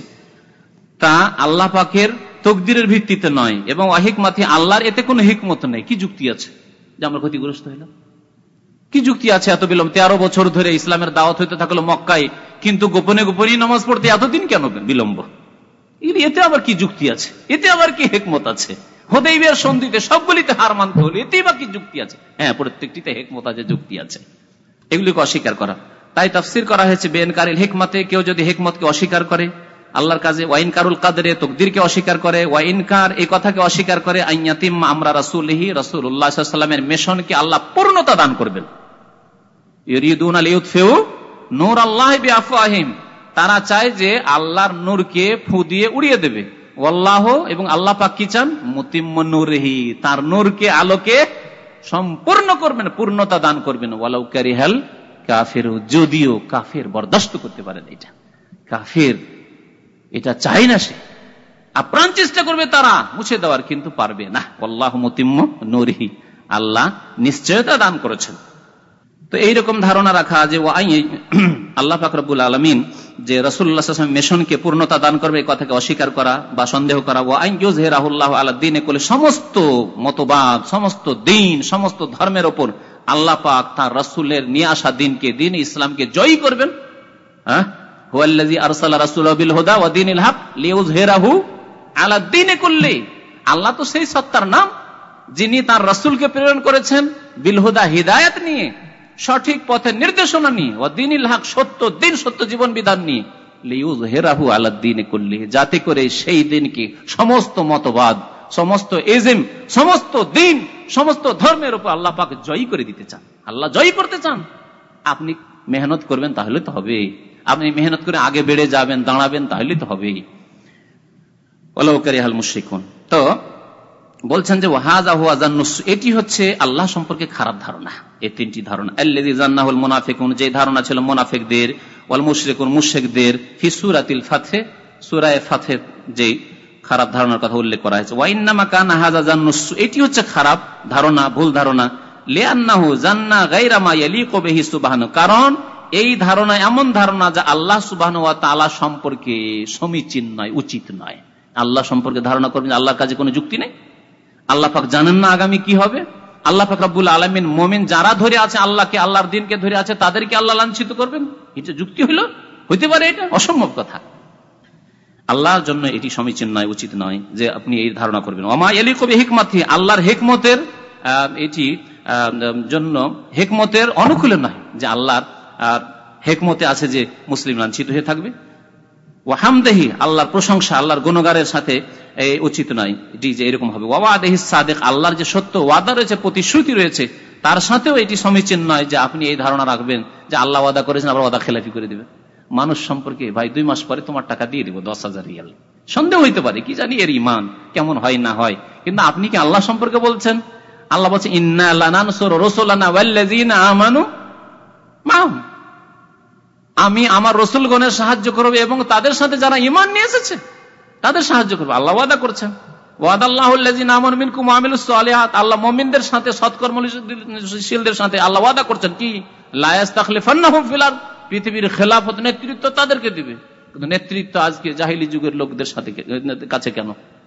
তা আল্লাহ পাকের তকদিরের ভিত্তিতে নয়, এবং ওয়া হিকমাতিহি, আল্লাহর এতে কোনো হিকমত নেই। কি যুক্তি আছে যে আমরা ক্ষতিগ্রস্ত হইলাম? কি যুক্তি আছে এত বিলম্ব? তেরো বছর ধরে ইসলামের দাওয়াত হইতে থাকলো মক্কায়, কিন্তু গোপনে গোপনে নামাজ পড়তে এতদিন কেন বিলম্ব? এতে আবার কি যুক্তি আছে? এতে আবার কি হিকমত আছে? হুদাইবিয়ার সন্ধিতে সবগুলিতে হার মানতে হলো, এতেই বা কি যুক্তি আছে? হ্যাঁ, প্রত্যেকটিতে হিকমত আছে, যুক্তি আছে, এগুলিকে অস্বীকার করা। তাই তাফসীর করা হয়েছে বেনকারিল হিকমতে, কেউ যদি হিকমতকে অস্বীকার করে আল্লাহর কাজে, ওয়াইনকারুল কাদরে, তকদিরকে অস্বীকার করে, ওয়াইনকার এই কথাকে অস্বীকার করে, আইয়াতিম আমরা রাসূলিহি, রাসূলুল্লাহ সাল্লাল্লাহু আলাইহি ওয়াসাল্লামের মিশনকে আল্লাহ পূর্ণতা দান করবেন। ইউরিদুনা লিইউতফিউ নূরাল্লাহি বিআফওয়াহিম, তারা চায় যে আল্লাহর নূরকে ফু দিয়ে উড়িয়ে দেবে। ওয়াল্লাহু, এবং আল্লাহ পাক কি চান? মুতিম্মু নূরিহি, তার নূরকে, আলোকে সম্পূর্ণ করবেন, পূর্ণতা দান করবেন। ওয়ালাউ কারিহাল কাফিরু, যদিও কাফের বরদাস্ত করতে পারে না, এটা কাফের এটা চাই না, সে আপ্রাণ চেষ্টা করবে তারা মুছে দেওয়ার, কিন্তু পারবে না। ওয়াল্লাহু মুতিম্মু নূরিহি, আল্লাহ নিশ্চয়তা দান করেছেন। তো এইরকম ধারণা রাখা যে আল্লাহ পাক রব্বুল আলামিন যে রাসূলুল্লাহ সাল্লাল্লাহু আলাইহি ওয়াসাল্লাম মিশনকে পূর্ণতা দান করবে, এই কথাকে অস্বীকার করা বা সন্দেহ করা। ওয়া আন ইউযহিরাহুল্লাহু আলা দ্বীনি কুল্লি, সমস্ত মতবাদ, সমস্ত দ্বীন, সমস্ত ধর্মের উপর আল্লাহ পাক তার রাসূলের নিয়ে আসা দ্বীনকে, দ্বীন ইসলামকে জয়ী করবেন। হ্যাঁ, হুয়াল্লাযী আরসালা রাসূলাহু বিল হুদা ওয়া দীনিল হক লিইউযহিরাহু আলা দ্বীনি কুল্লি, আল্লাহ তো সেই সত্তার নাম যিনি তার রাসূলকে প্রেরণ করেছেন বিলহুদা হিদায়াত নিয়ে, সঠিক পথের নির্দেশনা নিয়ে, ও দ্বীনিল হক সত্য দিন, সত্য জীবন বিধান নিয়ে, লিইয়ুযহিরাহু আলাদ দ্বীনি কুল্লিহি, যাতে করে সেই দিনকে সমস্ত মতবাদ, সমস্ত ইজম, সমস্ত দিন, সমস্ত ধর্মের উপর আল্লাহ পাক জয়ী করে দিতে চান। আল্লাহ জয়ী করতে চান, আপনি মেহনত করবেন তাহলে তো হবে। আপনি মেহনত করে আগে বেড়ে যাবেন, দাঁড়াবেন, তাহলে তো হবে। ওয়ালাউ কারিহাল মুশরিকুন। তো বলছেন যে ওয়াহাযা হুয়া যান্নুস, এটি হচ্ছে আল্লাহ সম্পর্কে খারাপ ধারণা। এই তিনটি ধারণা, আল্লাযী যান্নাহুল মুনাফিকুন, যে ধারণা ছিল মুনাফিকদের, ওয়াল মুশরিকুন মুশরিকদের, ফি সূরাতিল ফাতহ, সূরা ফাতহের যে খারাপ ধারণার কথা উল্লেখ করা হয়েছে। ওয়া ইন্নামা কানা হাযা যান্নুস, এটি হচ্ছে খারাপ ধারণা, ভুল ধারণা, লিআন্নাহু যান্না গায়রা মা ইয়ালিকু বিহি সুবহানাহু, কারণ এই ধারণা এমন ধারণা যা আল্লাহ সুবহানাহু ওয়া তাআলা সম্পর্কে সমীচীন নয়, উচিত নয়। আল্লাহ সম্পর্কে ধারণা করবেন আল্লাহর কাছে কোনো যুক্তি নেই। আল্লাহ পাক জানেন না আগামী কি হবে। আল্লাহ পাক রব্বুল আলামিন মুমিন যারা ধরে আছে আল্লাহকে, আল্লাহর দ্বীনকে ধরে আছে, তাদেরকে আল্লাহ লাঞ্ছিত করবেন? এটা যুক্তি হইল? হইতে পারে? এটা অসম্ভব কথা। আল্লাহর জন্য এটি সমীচীন নয়, উচিত নয় যে আপনি এই ধারণা করবেন। ওমা ইয়ালিকু বিহিকমাতিহি, আল্লাহর হিকমতের এটি জন্য হিকমতের অনুকূলে নয় যে আল্লাহর হিকমতে আছে যে মুসলিম লাঞ্ছিত হয়ে থাকবে। ওয়াহামদিহি, আল্লাহর প্রশংসা, আল্লাহর গুণগানের সাথে উচিত নয় এটি যে এরকম হবে। ওয়াদাহি সাদিক, আল্লাহর যে সত্য ওয়াদা রয়েছে, প্রতিশ্রুতি রয়েছে, তার সাথেও এটি সমীচীন নয় যে আপনি এই ধারণা রাখবেন যে আল্লাহ ওয়াদা করেছেন আবার ওয়াদা খেলাফি করে দিবেন। মানুষ সম্পর্কে ভাই দুই মাস পরে তোমার টাকা দিয়ে দিব দশ হাজার রিয়াল, সন্দেহ হইতে পারে, কি জানি এর ইমান কেমন হয় না হয়, কিন্তু আপনি কি আল্লাহ সম্পর্কে বলছেন? আল্লাহ বলছে ইন্না লানানসুরু রুসুলানা ওয়াল্লাযীনা আমানু মাআহুম, আমি আমার রসুলগণের সাহায্য করবো এবং তাদের সাথে যারা ঈমান নিয়ে এসেছে তাদের সাহায্য করবো। আল্লাহ ওয়াদা করছেন, ওয়াদাল্লাহুল্লাযীনা আমানু মিনকুম ওয়া আমিলুস সালিহাত, আল্লাহ মুমিনদের সাথে, সৎকর্মশীলদের সাথে আল্লাহ ওয়াদা করছেন কি, লা ইস্তাখলিফান্নাহুম ফিল আরদ, পৃথিবীর খেলাফত, নেতৃত্ব তাদেরকে দিবে। কিন্তু নেতৃত্ব আজকে জাহিলি যুগের লোকদের সাথে কাছে কেন?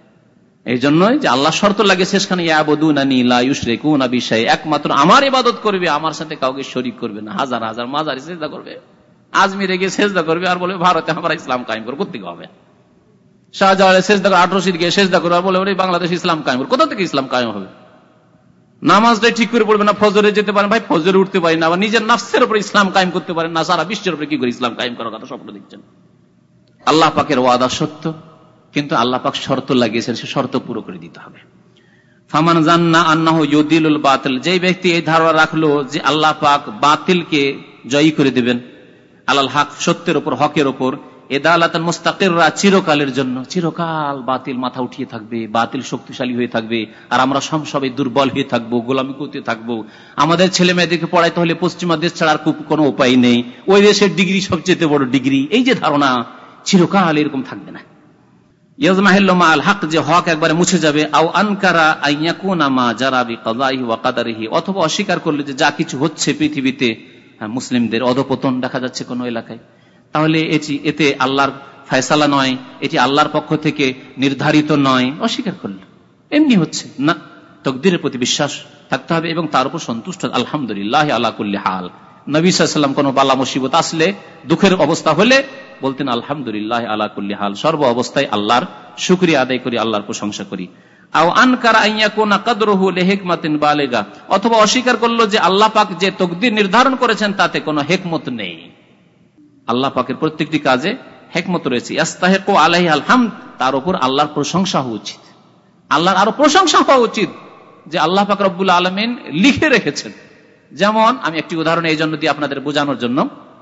এই জন্যই যে আল্লাহ শর্ত লাগে শেষখানে, ইয়াবুদুনানি লা ইউশরিকুনা বি শাই'আ, একমাত্র আমার ইবাদত করবে, আমার সাথে কাউকে শরীক করবে না। হাজার হাজার মাজারে সিজদা করবে, আজমিরে গিয়ে সেজদা করবে আর বলবে ভারতে আমরা ইসলাম কায়েম করবো, কোথেকে হবে? শাহজালালে সেজদা করে, আঠারোশি গিয়ে সেজদা করবে আর বলে বাংলাদেশ ইসলাম কায়েম করবো, কোথা থেকে ইসলাম কায়েম হবে? নামাজটাই ঠিক করে পড়বে না, ফজরে যেতে পারেন, ভাই ফজরে উঠতে পারি না, আবার নিজের নাফসের উপরে ইসলাম কায়েম করতে পারেন না, সারা বিশ্বের উপরে কি করে ইসলাম কায়েম করার কথা স্বপ্ন দিচ্ছেন? আল্লাহ পাকের ওয়াদা সত্য, কিন্তু আল্লাহ পাক শর্ত লাগিয়েছেন, সে শর্ত পুরো করে দিতে হবে। ফামান জান্না আন্নাহু ইউদিলুল বাতিল, যে ব্যক্তি এই ধারণা রাখলো যে আল্লাহ পাক বাতিলকে জয়ী করে দিবেন, আলাল হক, সত্যের উপর, হকের উপর, এদালাতান মুস্তাকিররা, চিরকালের জন্য, চিরকাল বাতিল মাথা উঠিয়ে থাকবে, বাতিল শক্তিশালী হয়ে থাকবে, আর আমরা সব সবাই দুর্বল হয়ে থাকবো, গোলামি করতে থাকবো। আমাদের ছেলে মেয়েদেরকে পড়াইতে হলে পশ্চিমা দেশ ছাড়া আর কোনো উপায় নেই, ওই দেশের ডিগ্রি সবচেয়ে বড় ডিগ্রি, এই যে ধারণা, চিরকাল এরকম থাকবে না। ইয়াজমাহিল্লু মাআল হক, যে হক একবারে মুছে যাবে। আও আনকারা আইয়াকুনা মা জারা বিকাদাইহি ওয়া কাদারিহি, অথবা অস্বীকার করলে যে যা কিছু হচ্ছে পৃথিবীতে, মুসলিমদের অধপতন দেখা যাচ্ছে কোন এলাকায়, তাহলে এটি এতে আল্লাহর ফয়সালা নয়, এটি আল্লাহর পক্ষ থেকে নির্ধারিত নয়, অস্বীকার করল, এমনি হচ্ছে না। তাকদীরের প্রতি বিশ্বাস থাকতে হবে এবং তার উপর সন্তুষ্ট, আলহামদুলিল্লাহ আলা কুল্লি হাল। নবী সাল্লাল্লাহু আলাইহি ওয়াসাল্লাম কোনো বালা মুসিবত আসলে, দুঃখের অবস্থা হলে বলতেন আলহামদুলিল্লাহ আলা কুল্লি হাল, সর্ব অবস্থায় আল্লাহর শুকরিয়া আদায় করি, আল্লাহর প্রশংসা করি। আও আনকারা আইয়াকুনা কদরুহু লিহিকমাতিন বালিগা, অথবা অস্বীকার করলো যে আল্লাহ পাক যে তাকদীর নির্ধারণ করেছেন তাতে কোনো হিকমত নেই। আল্লাহ পাকের প্রত্যেকটি কাজে হিকমত রয়েছে। ইস্তাহিকু আলাইহি আল হামদ, তার উপর আল্লাহর প্রশংসা হওয়া উচিত, আল্লাহর আরো প্রশংসা হওয়া উচিত যে আল্লাহ পাক রব্বুল আলামিন লিখে রেখেছেন। যেমন আমি একটি উদাহরণ এই জন্য দিই আপনাদের বোঝানোর জন্য,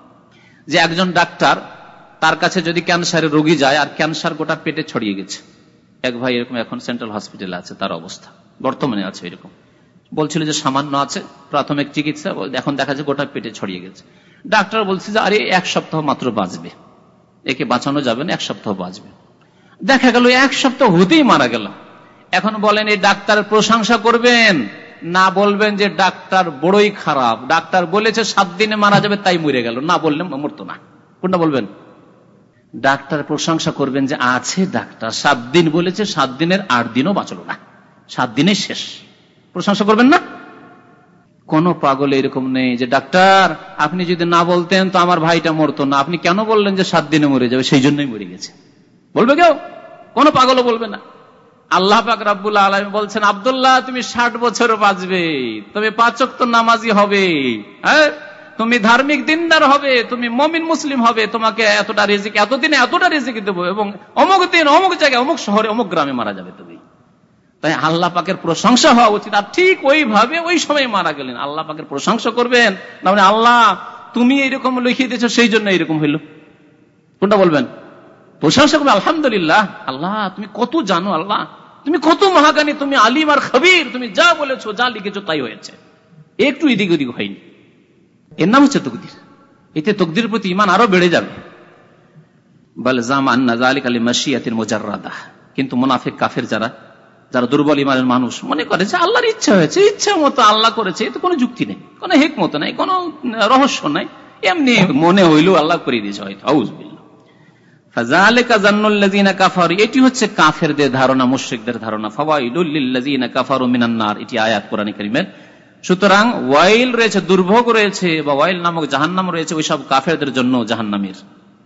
যে একজন ডাক্তার, তার কাছে যদি ক্যান্সারের রোগী যায় আর ক্যান্সার গোটা পেটে ছড়িয়ে গেছে, এক ভাই এরকম এখন সেন্ট্রাল হসপিটালে আছে, তার অবস্থা বর্তমানে আছে এরকম, বলছিল যে সামান্য আছে, প্রাথমিক চিকিৎসা, এখন দেখা যায় গোটা পেটে ছড়িয়ে গেছে। ডাক্তার বলছে যে আরে এক সপ্তাহ মাত্র বাঁচবে, একে বাঁচানো যাবে না, এক সপ্তাহ বাঁচবে। দেখা গেল এক সপ্তাহ হতেই মারা গেল। এখন বলেন এই ডাক্তারের প্রশংসা করবেন না বলবেন যে ডাক্তার বড়ই খারাপ, ডাক্তার বলেছে সাত দিনে মারা যাবে তাই মরে গেল, না বললে মরতো না, কোনটা বলবেন? ডাক্তার প্রশংসা করবেন যে আছে ডাক্তার সাত দিন বলেছে, সাত দিনের আট দিনও বাঁচলো না, সাত দিনে শেষ, প্রশংসা করবেন না? কোন পাগল এরকম নেই যে ডাক্তার আপনি যদি না বলতেন তো আমার ভাইটা মরতো না, আপনি কেন বললেন যে সাত দিনে মরে যাবে, সেই জন্যই মরে গেছে, বলবে কেউ? কোন পাগলও বলবে না। আল্লাহ পাক রব্বুল আলামিন বলছেন, আব্দুল্লাহ তুমি ষাট বছর বাঁচবে, তুমি পাঁচ ওয়াক্ত নামাজি হবে, হ্যাঁ তুমি ধার্মিক দিনদার হবে, তুমি মুমিন মুসলিম হবে, তোমাকে এতটা রিজিক, এতদিনে এতটা রিজিক দেবো, এবং অমুক দিন অমুক জায়গায় অমুক শহরে অমুক গ্রামে মারা যাবে তুমি। তাই আল্লাহ পাকের প্রশংসা হওয়া উচিত। আর ঠিক ওইভাবে ওই সময় মারা গেলেন। আল্লাহ পাকের প্রশংসা করবেন না মানে আল্লাহ তুমি এইরকম লিখিয়ে দিয়েছো সেই জন্য এইরকম হইল, কোনটা বলবেন? প্রশংসা করবে আলহামদুলিল্লাহ, আল্লাহ তুমি কত জানো, আল্লাহ তুমি কত মহাজ্ঞানী, তুমি আলিম আর খবীর, তুমি যা বলেছো যা লিখেছো তাই হয়েছে, একটু এদিক ওদিক হয়নি। এর নাম হচ্ছে তকদির। এতে তকদির প্রতি ঈমান আরো বেড়ে যাবে। বল জামান যালিকা লিমাশিয়াতিল মুজাররাদা। কিন্তু মুনাফিক কাফের যারা যারা দুর্বল ঈমানের মানুষ মনে করে যে আল্লাহর ইচ্ছা হয়েছে, ইচ্ছা মতো আল্লাহ করেছে, এতে কোনো যুক্তি নেই, কোনো হিকমত নাই, কোনো রহস্য নাই, এমনি মনে হইল আল্লাহ করে দিয়েছে হয়তো। আউযুবিল্লাহ। ফাযালিকা যান্নুল্লাযিনা কাফারু, এটি হচ্ছে কাফেরদের ধারণা, মুশরিকদের ধারণা। ফাওয়াইলুল লিল্লাযিনা কাফারু মিনান নার, এটি আয়াত কোরআনে কারীমের। সুতরাং ওয়াইল রয়েছে, দুর্ভোগ রয়েছে, বা ওয়াইল নামক জাহান্নাম রয়েছে ওইসব কাফেরদের জন্য জাহান্নামের।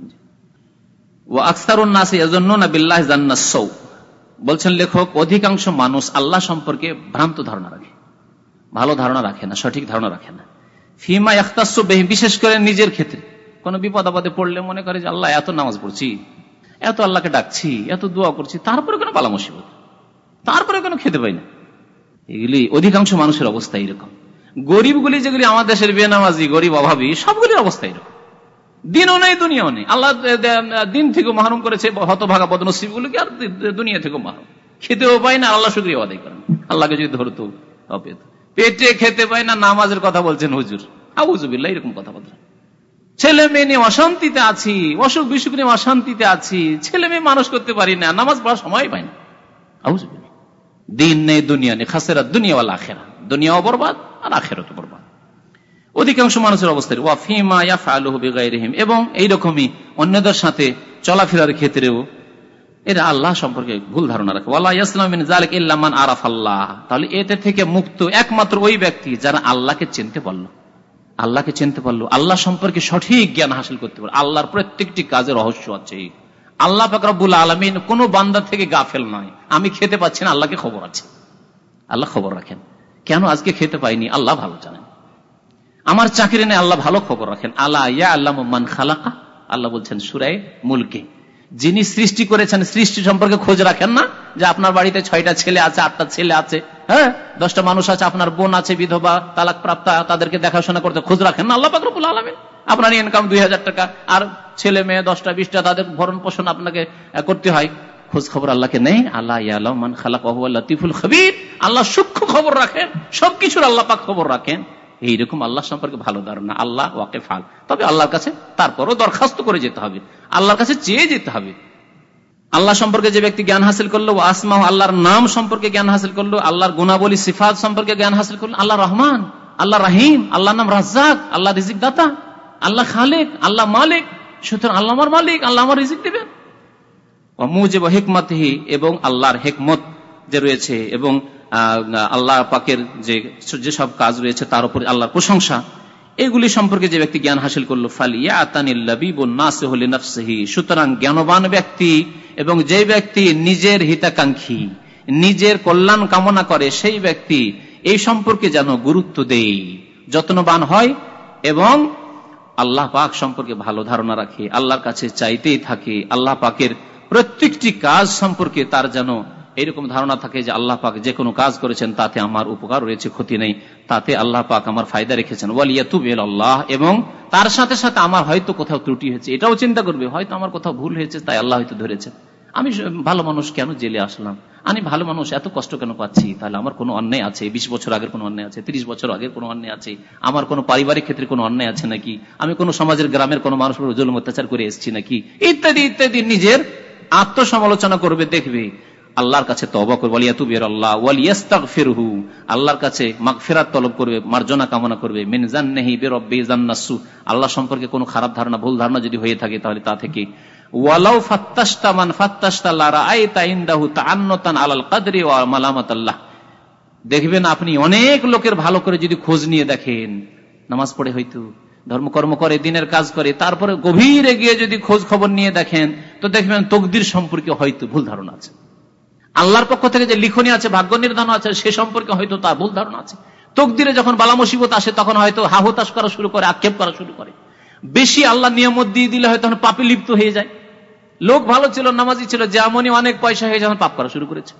ওয়া আকসারুন নাসি ইয়াযুন্নুনা বিল্লাহি যান্নাস সাউ, বলছেন লেখক অধিকাংশ মানুষ আল্লাহ সম্পর্কে ভ্রান্ত ধারণা রাখে, ভালো ধারণা রাখে না, সঠিক ধারণা রাখে না। ফিমা ইয়াখতাসু বিহি, বিশেষ করে নিজের ক্ষেত্রে কোন বিপদ আপদে পড়লে মনে করে যে আল্লাহ এত নামাজ পড়ছি, এত আল্লাহকে ডাকছি, এত দোয়া করছি, তারপরে কোনো বালা মুসিবত, তারপরে কোনো খেতে পাই না। এগুলি অধিকাংশ মানুষের অবস্থা এরকম। গরিবগুলি যেগুলি আমার দেশের বেনামাজি গরিব অভাবী, সবগুলির অবস্থা এরকম। দিনও নেই দুনিয়াও নেই। আল্লাহ দিন থেকে মাহরুম করেছে হতভাগা বদনসিব গুলোকে, আর দুনিয়া থেকে মাহরুম। খেতেও পায় না, আল্লাহ শুকরিয়া আদায় করেন। আল্লাহকে যদি ধরতো পেটে খেতে পায় না, নামাজের কথা বলছেন হুজুর, আউযুবিল্লাহ, এরকম কথাবার্তা। ছেলে মেয়ে নিয়ে অশান্তিতে আছি, অসুখ বিসুখ নিয়ে অশান্তিতে আছি, ছেলে মেয়ে মানুষ করতে পারি না, নামাজ পড়ার সময় পাই না, আউযুবিল্লাহ। দিন নেই দুনিয়া নেই, খাসেরা দুনিয়া ওয়াল আখিরা, দুনিয়াও বরবাদ আর আখিরাতও বরবাদ। অধিকাংশ মানুষের অবস্থা। ওয়া ফিমা ইয়াফআলুহু বিগাইরিহিম, এবং এইরকমই অন্যদের সাথে চলাফেরার ক্ষেত্রেও এরা আল্লাহ সম্পর্কে ভুল ধারণা রাখে। ওয়ালা ইয়াসলামু মিন যালিকা ইল্লা মান আরাফাল্লাহ, তাহলে এতে থেকে মুক্ত একমাত্র ওই ব্যক্তি যারা আল্লাহকে চিনতে পারলো, আল্লাহকে চিনতে পারলো, আল্লাহ সম্পর্কে সঠিক জ্ঞান হাসিল করতে পারলো। আল্লাহর প্রত্যেকটি কাজের রহস্য আছে। আল্লাহ পাক রব্বুল আলামিন কোন বান্দা থেকে গাফেল নয়। আমি খেতে পাচ্ছি না, আল্লাহকে খবর আছে, আল্লাহ খবর রাখেন। কেন আজকে খেতে পাইনি, আল্লাহ ভালো জানেন। আমার চাকরি নেই, আল্লাহ ভালো খবর রাখেন। আলা ইয়ালামু মান খালাকা, আল্লাহ বলছেন সূরা মুলকে, যিনি সৃষ্টি করেছেন সৃষ্টি সম্পর্কে খোঁজ রাখেন না? যে আপনার বাড়িতে ছয়টা ছেলে আছে, আটটা ছেলে আছে, হ্যাঁ দশটা মানুষ আছে, আপনার বোন আছে বিধবা, তালাক প্রাপ্তা, তাদেরকে দেখাশোনা করতে খোঁজ রাখেন না আল্লাহ পাক রব্বুল আলামিন? আপনার ইনকাম দুই হাজার টাকা, আর ছেলে মেয়ে দশটা বিশটা, তাদের ভরণ পোষণ আপনাকে করতে হয়, খোঁজ খবর আল্লাহকে নেই? আলা ইয়ালামু মান খালাকা ওয়া হুয়াল লাতীফুল খবীর, আল্লাহ সূক্ষ্ম খবর রাখেন, সবকিছুর আল্লাহ পাক খবর রাখেন। এইরকম আল্লাহ সম্পর্কে ভালো ধারণা, আল্লাহ ওয়াকিফাল। তবে আল্লাহর কাছে তারপরও দরখাস্ত করে যেতে হবে, আল্লাহর কাছে চেয়ে যেতে হবে। আল্লাহ সম্পর্কে যে ব্যক্তি জ্ঞান হাসিল করলো, আসমা আল্লাহর নাম সম্পর্কে জ্ঞান হাসিল করলো, আল্লাহর গুণাবলী সিফাত সম্পর্কে জ্ঞান হাসিল করলো, আল্লাহ রহমান, আল্লাহ রাহিম, আল্লাহ নাম রাজ্জাক, আল্লাহ রিজিক দাতা, আল্লাহ খালেক, আল্লাহ মালিক, সুতরাং আল্লাহ আমার মালিক, আল্লাহ আমার রিজিক দিবেন। মুজিব হিকমতিহি, এবং আল্লাহর হিকমত যে রয়েছে, এবং আল্লাহ পাকের যে যেসব কাজ রয়েছে তার উপর আল্লাহর প্রশংসা, এগুলি সম্পর্কে যে ব্যক্তি জ্ঞান হাসিল করলো, ফালিয়াতানিল লাবিবুন নাসিহু লিনাফসিহি, সুতরাং জ্ঞানবান ব্যক্তি এবং যে ব্যক্তি নিজের হিতাকাঙ্ক্ষী, নিজের কল্যাণ কামনা করে, সেই ব্যক্তি এই সম্পর্কে যেন গুরুত্ব দেয়, যত্নবান হয়, এবং আল্লাহ পাক সম্পর্কে ভালো ধারণা রাখে, আল্লাহর কাছে চাইতেই থাকে, আল্লাহ পাকের প্রত্যেকটি কাজ সম্পর্কে তার যেন এইরকম ধারণা থাকে যে আল্লাহ পাক যে কোনো কাজ করেছেন তাতে আমার উপকার রয়েছে, ক্ষতি নেই, তাতে আল্লাহ পাক আমার ফায়দা রেখেছেন। ওয়ালিয়াতুব ইলাল্লাহ, এবং তার সাথে সাথে আমার হয়তো কোথাও ত্রুটি হয়েছে এটাও চিন্তা করবে, হয়তো আমার কোথাও ভুল হয়েছে, তাই আল্লাহ হয়তো ধরেছেন। আমি ভালো মানুষ, কেন জেলে আসলাম? আমি ভালো মানুষ, এত কষ্ট কেন পাচ্ছি? তাহলে আমার কোনো অন্যায় আছে, বিশ বছর আগের কোনো অন্যায় আছে, তিরিশ বছর আগের কোনো অন্যায় আছে, আমার কোনো পারিবারিক ক্ষেত্রে কোনো অন্যায় আছে নাকি, আমি কোনো সমাজের গ্রামের কোনো মানুষের উপর জুলুম অত্যাচার করে এসেছি নাকি, ইত্যাদি ইত্যাদি নিজের আত্মসমালোচনা করবে, দেখবে, আল্লাহর কাছে তওবা করবে, ওয়ালিয়াতুব ইলাল্লাহ ওয়ালিয়াস্তাগফিরহু, আল্লাহর কাছে মাগফিরাত তলব করবে, মার্জনা কামনা করবে। মিন জান্নাহি বিরাব্বি জান্নাসু, আল্লাহ সম্পর্কে কোনো খারাপ ধারণা, ভুল ধারণা যদি হয়ে থাকে তাহলে তা থেকে। ওয়ালাউ ফাত্তাশতা মান ফাত্তাশতা লা রাআইতা ইনদাহু তাআন্নুতান আলাল কদরি ওয়া মালামাতাল্লাহ, দেখবেন আপনি অনেক লোকের ভালো করে যদি খোঁজ নিয়ে দেখেন, নামাজ পড়ে হয়তো, ধর্মকর্ম করে, দিনের কাজ করে, তারপরে গভীরে গিয়ে যদি খোঁজ খবর নিয়ে দেখেন তো দেখবেন তকদির সম্পর্কে হয়তো ভুল ধারণা আছে। আল্লাহর পক্ষ থেকে যে লিখনি আছে, ভাগ্য নির্ধারণ আছে, সে সম্পর্কে হয়তো তার ভুল ধারণা আছে। তকদিরে যখন বালা মুসিবত আসে তখন হয়তো হাহুতাশ করা শুরু করে, আক্ষেপ করা শুরু করে। বেশি আল্লাহ নিয়ামত দিয়ে দিলে হয়তো তখন পাপে লিপ্ত হয়ে যায়। লোক ভালো ছিল, নামাজি ছিল, যেমনই অনেক পয়সা হয়ে যখন পাপ করা শুরু করেছে।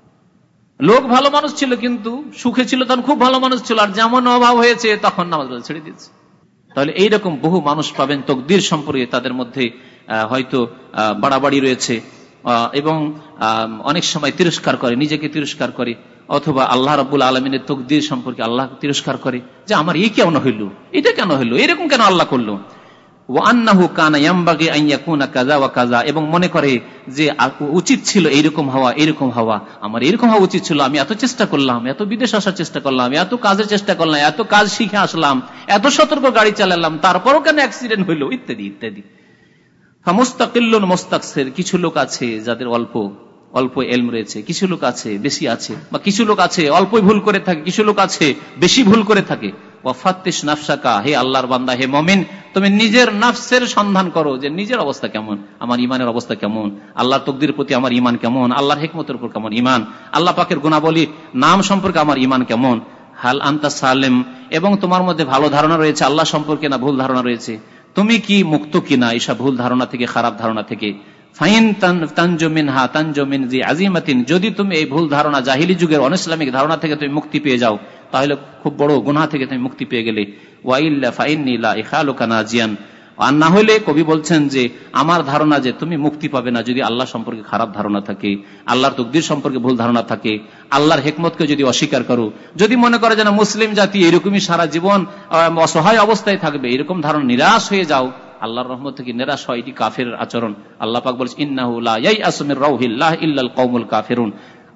লোক ভালো মানুষ ছিল, কিন্তু সুখে ছিল তখন খুব ভালো মানুষ ছিল, আর যেমন অভাব হয়েছে তখন নামাজ ছেড়ে দিয়েছে। তাহলে এইরকম বহু মানুষ পাবেন তকদির সম্পর্কে তাদের মধ্যে হয়তো বাড়াবাড়ি রয়েছে, এবং অনেক সময় তিরস্কার করে, নিজেকে তিরস্কার করে, অথবা আল্লাহ রাব্বুল আলামিনের তকদির সম্পর্কে আল্লাহ তিরস্কার করে যে আমার এই কেন হইল, এটা কেন হইল, এরকম কেন আল্লাহ করলো। ওয়ান্নাহু কানা ইয়ামবাগি আন ইয়াকুনা কাযা ওয়া কাযা, এবং মনে করে যে উচিত ছিল এইরকম হওয়া, এইরকম হওয়া, আমার এরকম হওয়া উচিত ছিল, আমি এত চেষ্টা করলাম, এত বিদেশ আসার চেষ্টা করলাম, এত কাজের চেষ্টা করলাম, এত কাজ শিখে আসলাম, এত সতর্ক গাড়ি চালালাম, তারপরও কেন অ্যাক্সিডেন্ট হইল, ইত্যাদি ইত্যাদি। ফামুস্তাকিল্লুন মুস্তাকসির, কিছু লোক আছে যাদের অল্প অল্প ইলম রয়েছে, কিছু লোক আছে বেশি আছে, বা কিছু লোক আছে অল্পই ভুল করে থাকে, কিছু লোক আছে বেশি ভুল করে থাকে। ওয়াফাত্তিশ নাফসাকা, হে আল্লাহর বান্দা, হে মুমিন, তুমি নিজের নাফসের সন্ধান করো যে নিজের অবস্থা কেমন, আমার ইমানের অবস্থা কেমন, আল্লাহর তকদির প্রতি আমার ইমান কেমন, আল্লাহর হিকমতের উপর কেমন ইমান, আল্লাহ পাকের গুণাবলী নাম সম্পর্কে আমার ইমান কেমন, হাল আনতা সালেম, এবং তোমার মধ্যে ভালো ধারণা রয়েছে আল্লাহ সম্পর্কে না ভুল ধারণা রয়েছে, তুমি কি মুক্ত কিনা এসব ভুল ধারণা থেকে, খারাপ ধারণা থেকে। ফাইন তানজু মিনহা তানজু মিন জি আজিমাতিন, যদি তুমি এই ভুল ধারণা, জাহিলি যুগের অনইসলামিক ধারণা থেকে তুমি মুক্তি পেয়ে যাও, তাহলে খুব বড় গুনাহ থেকে তুমি মুক্তি পেয়ে গেলে। ওয়াইল্লা ফাইন্নী লা ইখালুকা নাজিয়ান, আর না হলে কবি বলছেন যে আমার ধারণা যে তুমি মুক্তি পাবে না যদি আল্লাহ সম্পর্কে খারাপ ধারণা থাকে, আল্লাহর তকদির সম্পর্কে ভুল ধারণা থাকে, আল্লাহর হিকমতকে যদি অস্বীকার করো, যদি মনে করে যেন মুসলিম জাতি এরকমই সারা জীবন অসহায় অবস্থায় থাকবে, এরকম ধারণা, নিরাশ হয়ে যাও, আল্লাহর রহমত থেকে নিরাশ হয়, এটি কাফের আচরণ। আল্লাহ পাক বলেছেন ইন্নাহু লা ইয়াইআসু মির রাউহিল্লাহ ইল্লাল কওমুল কাফিরুন,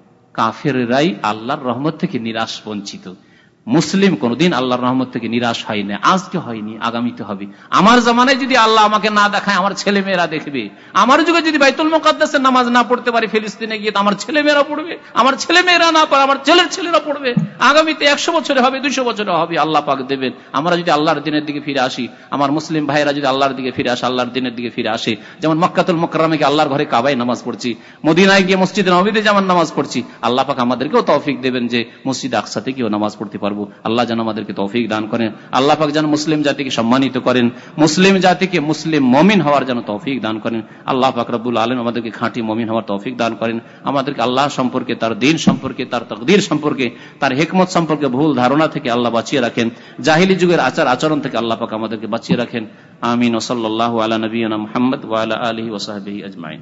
কাফেররাই আল্লাহর রহমত থেকে নিরাশ বঞ্চিত। মুসলিম কোনদিন আল্লাহর রহমত থেকে নিরাশ হয় না, আজকে হয়নি, আগামীতে হবে। আমার জামানায় যদি আল্লাহ আমাকে না দেখায়, আমার ছেলে মেয়েরা দেখবে। আমার যুগে যদি বাইতুল মুকাদ্দাসের নামাজ না পড়তে পারি ফিলিস্তিনে গিয়ে, আমার ছেলে মেয়েরা পড়বে, আমার ছেলে মেয়েরা না পারে আমার ছেলের ছেলেরা পড়বে। আগামীতে একশো বছরে হবে, দুইশো বছরে হবে, আল্লাহ পাক দেবেন। আমরা যদি আল্লাহর দিনের দিকে ফিরে আসি, আমার মুসলিম ভাইয়েরা যদি আল্লাহর দিকে ফিরে আসে, আল্লাহর দিনের দিকে ফিরে আসে, যেমন মক্কাতুল মুকাররমে গিয়ে আল্লাহর ঘরে কাবায় নামাজ পড়ছি, মদিনায় গিয়ে মসজিদে নববীতে যেমন নামাজ পড়ছি, আল্লাহ পাক আমাদেরকেও তৌফিক দেবেন যে মসজিদ আকসাতে গিয়েও নামাজ পড়তে পারবো। আল্লাহ যেন আমাদেরকে তৌফিক দান করেন। আল্লাহ পাক যেন মুসলিম জাতিকে সম্মানিত করেন, মুসলিম জাতিকে মুসলিম মুমিন হওয়ার যেন তৌফিক দান করেন। আল্লাহ পাক রব্বুল আলামিন আমাদেরকে খাঁটি মুমিন হওয়ার তৌফিক দান করেন। আমাদেরকে আল্লাহ সম্পর্কে, তার দ্বীন সম্পর্কে, তার তাকদীর সম্পর্কে, তার হিকমত সম্পর্কে ভুল ধারণা থেকে আল্লাহ বাঁচিয়ে রাখেন। জাহিলি যুগের আচার আচরণ থেকে আল্লাহ পাক আমাদেরকে বাঁচিয়ে রাখেন। আমিন। ওয়া সাল্লাল্লাহু আলা নবিয়িনা মুহাম্মদ ওয়া আলা আলিহি ওয়া সাহবিহি আজমাইন।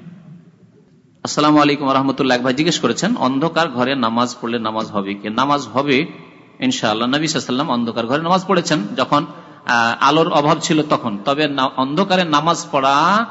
আসসালামু আলাইকুম ওয়া রাহমাতুল্লাহ। ভাই জিজ্ঞেস করেছেন অন্ধকার ঘরে নামাজ পড়লে নামাজ হবে কি? নামাজ হবে ইনশাআল্লাহ। নবী সাল্লাল্লাহু আলাইহি ওয়াসাল্লাম অন্ধকার ঘরে নামাজ পড়েছেন যখন আলোর অভাব ছিল তখন। তবে অন্ধকারে নামাজ পড়া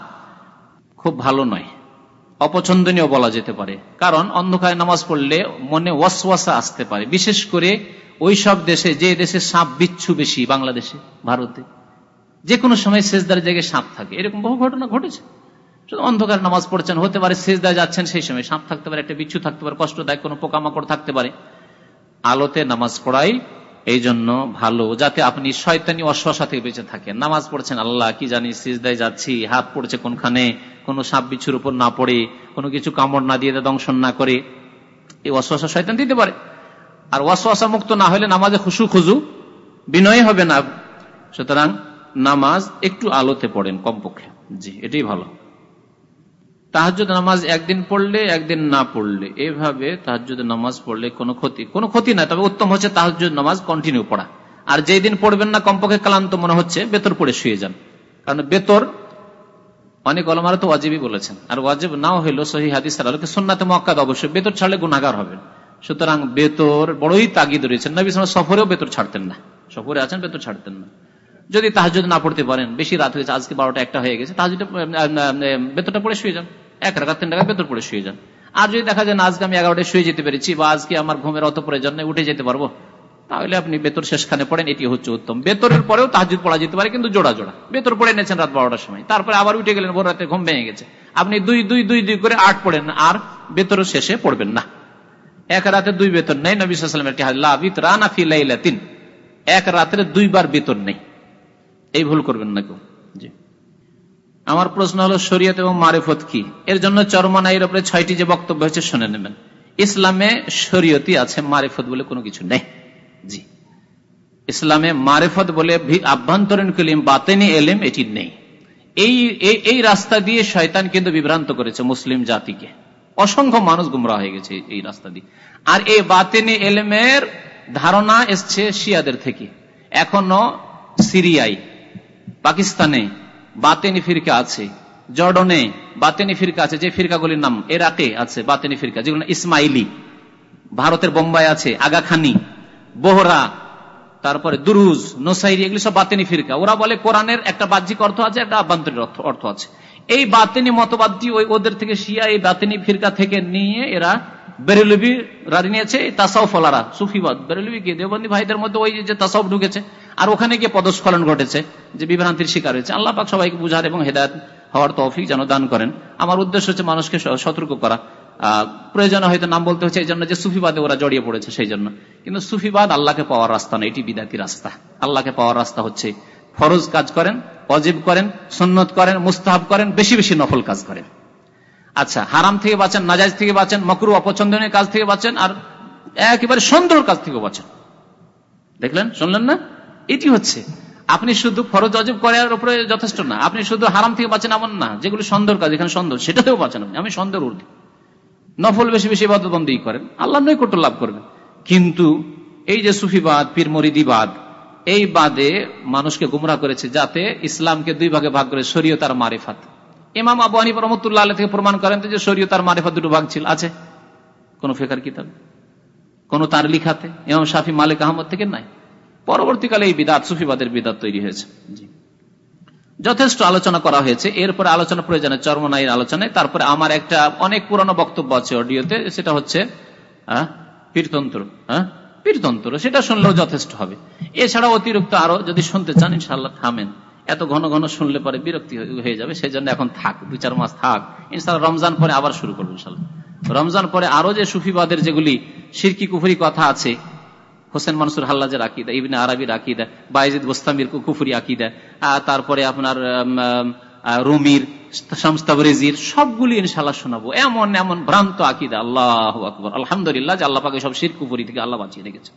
খুব ভালো নয়, অপছন্দনীয় বলা যেতে পারে। কারণ অন্ধকারে নামাজ পড়লে মনে ওয়াসওয়াসা আসতে পারে, বিশেষ করে ওই সব দেশে, যে দেশে সাপ বিচ্ছু বেশি, বাংলাদেশে, ভারতে, যে কোনো সময় সেজদার জায়গায় সাপ থাকে, এরকম বহু ঘটনা ঘটেছে। শুধু অন্ধকার নামাজ পড়ছেন, হতে পারে সেজদায় যাচ্ছেন, সেই সময় সাপ থাকতে পারে, একটা বিচ্ছু থাকতে পারে, কষ্টদায়ক কোনো পোকামাকড় থাকতে পারে। আলোতে নামাজ পড়াই এই জন্য ভালো, যাতে আপনি শয়তানি ওয়াসওয়াসা থেকে বেঁচে থাকেন। নামাজ পড়ছেন, আল্লাহ কি জানি সিজদায় যাচ্ছি, হাত পড়ছে কোনখানে, কোনো সাপ বিচ্ছুর উপর না পড়ে, কোনো কিছু কামড় না দিয়ে দংশন না করে, এই ওয়াসওয়াসা শয়তান দিতে পারে। আর ওয়াসওয়াসা মুক্ত না হলে নামাজে খুশু খুজু বিনয় হবে না। সুতরাং নামাজ একটু আলোতে পড়েন কমপক্ষে, জি, এটাই ভালো। তাহাজ্জুদ নামাজ একদিন পড়লে একদিন না পড়লে, এভাবে তাহাজ্জুদ নামাজ পড়লে কোনো ক্ষতি কোনো ক্ষতি নাই, তবে উত্তম হচ্ছে তাহাজ্জুদ নামাজ কন্টিনিউ পড়া। আর যেই দিন পড়বেন না, কমপক্ষে ক্লান্ত মনে হচ্ছে, বেতর পড়ে শুয়ে যান। কারণ বেতর অনেক ওলামারা তো ওয়াজিবই বলেছেন, আর ওয়াজিব নাও হইলো সহিহ হাদিসের আলোকে সুন্নাতে মুআক্কাদ অবশ্যই, বেতর ছাড়লে গুনাহগার হবেন। সুতরাং বেতর বড়ই তাগিদ রয়েছেন। নবী সাল্লাল্লাহু আলাইহি ওয়াসাল্লাম সফরেও বেতর ছাড়তেন না, সফরে আছেন বেতর ছাড়তেন না। যদি তাহাজ্জুদ না পড়তে পারেন, বেশি রাত হয়েছে, আজকে বারোটা একটা হয়ে গেছে, তাহাজ্জুদে বেতরটা পড়ে শুয়ে যান, এক রাকাত তিন টাকা বেতর পড়ে শুয়ে যান। আর যদি দেখা যায় না আজকে আমি এগারোটায় শুয়ে যেতে পেরেছি, বা আজকে আমার ঘুমের অত প্রয়োজন নেই, উঠে যেতে পারবো, তাহলে আপনি বেতর শেষখানে পড়েন, এটি হচ্ছে উত্তম। বেতরের পরেও তাহাজ্জুদ পড়া যেতে পারে, কিন্তু জোড়া জোড়া। বেতর পড়ে নিয়েছেন রাত বারোটার সময়, তারপরে আবার উঠে গেলেন, ভোর রাতে ঘুম ভেঙে গেছে, আপনি দুই দুই দুই দুই করে আট পড়েন, আর বেতর শেষে পড়বেন না। এক রাতে দুই বেতন নেই, নবী সাল্লাল্লাহু আলাইহি ওয়াসাল্লাম লা বিতরানা ফি লাইলাতিন, এক রাতে দুইবার বেতন নেই, এই ভুল করবেন না কেউ। জি, আমার প্রশ্ন হলো শরীয়ত এবং মারিফত কি? এর জন্য চরমনাইয়ের উপরে ছয়টি যে বক্তব্য হয়েছে শুনে নেবেন। ইসলামে শরীয়তি আছে, মারিফত বলে কোনো কিছু নেই। জি, ইসলামে মারিফত বলে আভ্যন্তরীণ ইলম, বাতেনি ইলম এটি নেই। এই এই রাস্তা দিয়ে শয়তান কিন্তু বিভ্রান্ত করেছে মুসলিম জাতিকে, অসংখ্য মানুষ গুমরাহ হয়ে গেছে এই রাস্তা দিয়ে। আর এই বাতেনি ইলমের ধারণা এসছে শিয়াদের থেকে। এখনো সিরিয়ায়, পাকিস্তানে বাতেনি ফিরকা আছে, জর্ডনে বাতেনি ফিরকা আছে, যে ফিরকাগুলির নাম, ইরাকে আছে বাতেনি ফিরকা, যেগুলো ইসমাইলি, ভারতের বোম্বাই আছে আগাখানি, বোহরা, তারপরে দুরুজ, নোসাইরি, এগুলি সব বাতেনি ফিরকা। ওরা বলে কোরআনের একটা বাহ্যিক অর্থ আছে, একটা আভ্যন্তরীণ অর্থ আছে। এই বাতেনি মতবাদটি ওই ওদের থেকে শিয়া এই বাতেনি ফিরকা থেকে নিয়ে এরা বেরেলভি রাজি নিয়েছে, তাসাউফলারা সুফিবাদ, বেরেলভি কি দেওবন্দি ভাইদের মধ্যে ওই যে তাসাউফ ঢুকেছে, আর ওখানে গিয়ে পদস্খলন ঘটেছে, যে বিভ্রান্তির শিকার হয়েছে। আল্লাহ পাক সবাইকে বুঝার এবং হেদায়েত হওয়ার তৌফিক যেন দান করেন। আমার উদ্দেশ্য হচ্ছে মানুষকে সতর্ক করা। প্রয়োজনে হয়তো নাম বলতে হচ্ছে এই জন্য যে সুফিবাদে ওরা জড়িয়ে পড়েছে সেই জন্য, কিন্তু সুফিবাদ আল্লাহকে পাওয়ার রাস্তা না, এটি বিদাতি রাস্তা। আল্লাহকে পাওয়ার রাস্তা হচ্ছে ফরজ কাজ করেন, ওয়াজিব করেন, সুন্নত করেন, মুস্তাহাব করেন, বেশি বেশি নফল কাজ করেন। আচ্ছা, হারাম থেকে বাঁচেন, নাজায়েজ থেকে বাঁচেন, মাকরুহ অপছন্দনীয় কাজ থেকে বাঁচেন, আর একেবারে সুন্দর কাজ থেকে বাঁচেন। দেখলেন, শুনলেন না? এটি হচ্ছে, আপনি শুধু ফরজ ওয়াজিব করার উপরে যথেষ্ট না, আপনি শুধু হারাম থেকে বাঁচেন এমন না, যেগুলো সুন্দর কাজ, এখানে সুন্দর, সেটাতেও বাঁচেন। আমি সুন্দর উর্দি নফল বেশি বেশি ইবাদত বন্দেগী করেন, আল্লাহ নৈকট্য লাভ করবেন। কিন্তু এই যে সুফিবাদ, পীর মুরিদিবাদ, এই বাদে মানুষকে গুমরাহ করেছে, যাতে ইসলামকে দুই ভাগে ভাগ করে শরীয়ত আর মারিফাত। ইমাম আবু হানিফা রাহমাতুল্লাহ আলাইহি থেকে প্রমাণ করেন যে শরীয়ত আর মারিফাত দুটো ভাগ ছিল, আছে কোন ফিকহের কিতাব, কোন তার লিখাতে। ইমাম শাফি, মালিক, আহমদ থেকে নাই। পরবর্তীকালে এই বিদাত, সুফিবাদের বিদাত তৈরি হয়েছে। জি, যথেষ্ট আলোচনা করা হয়েছে। এরপরে আলোচনা প্রয়োজনে চরমনাইয়ের আলোচনায়। তারপরে আমার একটা অনেক পুরানো বক্তব্য আছে অডিওতে, সেটা হচ্ছে পীরতন্ত্র। হ্যাঁ, পীরতন্ত্র, সেটা শুনলেও যথেষ্ট হবে। এছাড়া অতিরিক্ত আরো যদি শুনতে চান ইনশাআল্লাহ থামেন, এত ঘন ঘন শুনলে পরে বিরক্তি হয়ে যাবে। সেই জন্য এখন থাক, দুই চার মাস থাক, ইনশাআল্লাহ রমজান পরে আবার শুরু করবো ইনশাআল্লাহ। রমজান পরে আরো যে সুফিবাদের যেগুলি শিরকি কুফরি কথা আছে, হোসেন মানসুর হাল্লাজের আকিদা, ইবনে আরাবির আকিদা, বায়েজিদ বোস্তামির কুফরি আকিদা, তারপরে আপনার রুমির, শামস তাবরেজির, সবগুলি ইনশাআল্লাহ শোনাবো। এমন এমন ভ্রান্ত আকিদা, আল্লাহু আকবার, আলহামদুলিল্লাহ যে আল্লাহ পাক সব শিরক কুফরি থেকে আল্লাহ বাঁচিয়ে রেখেছে।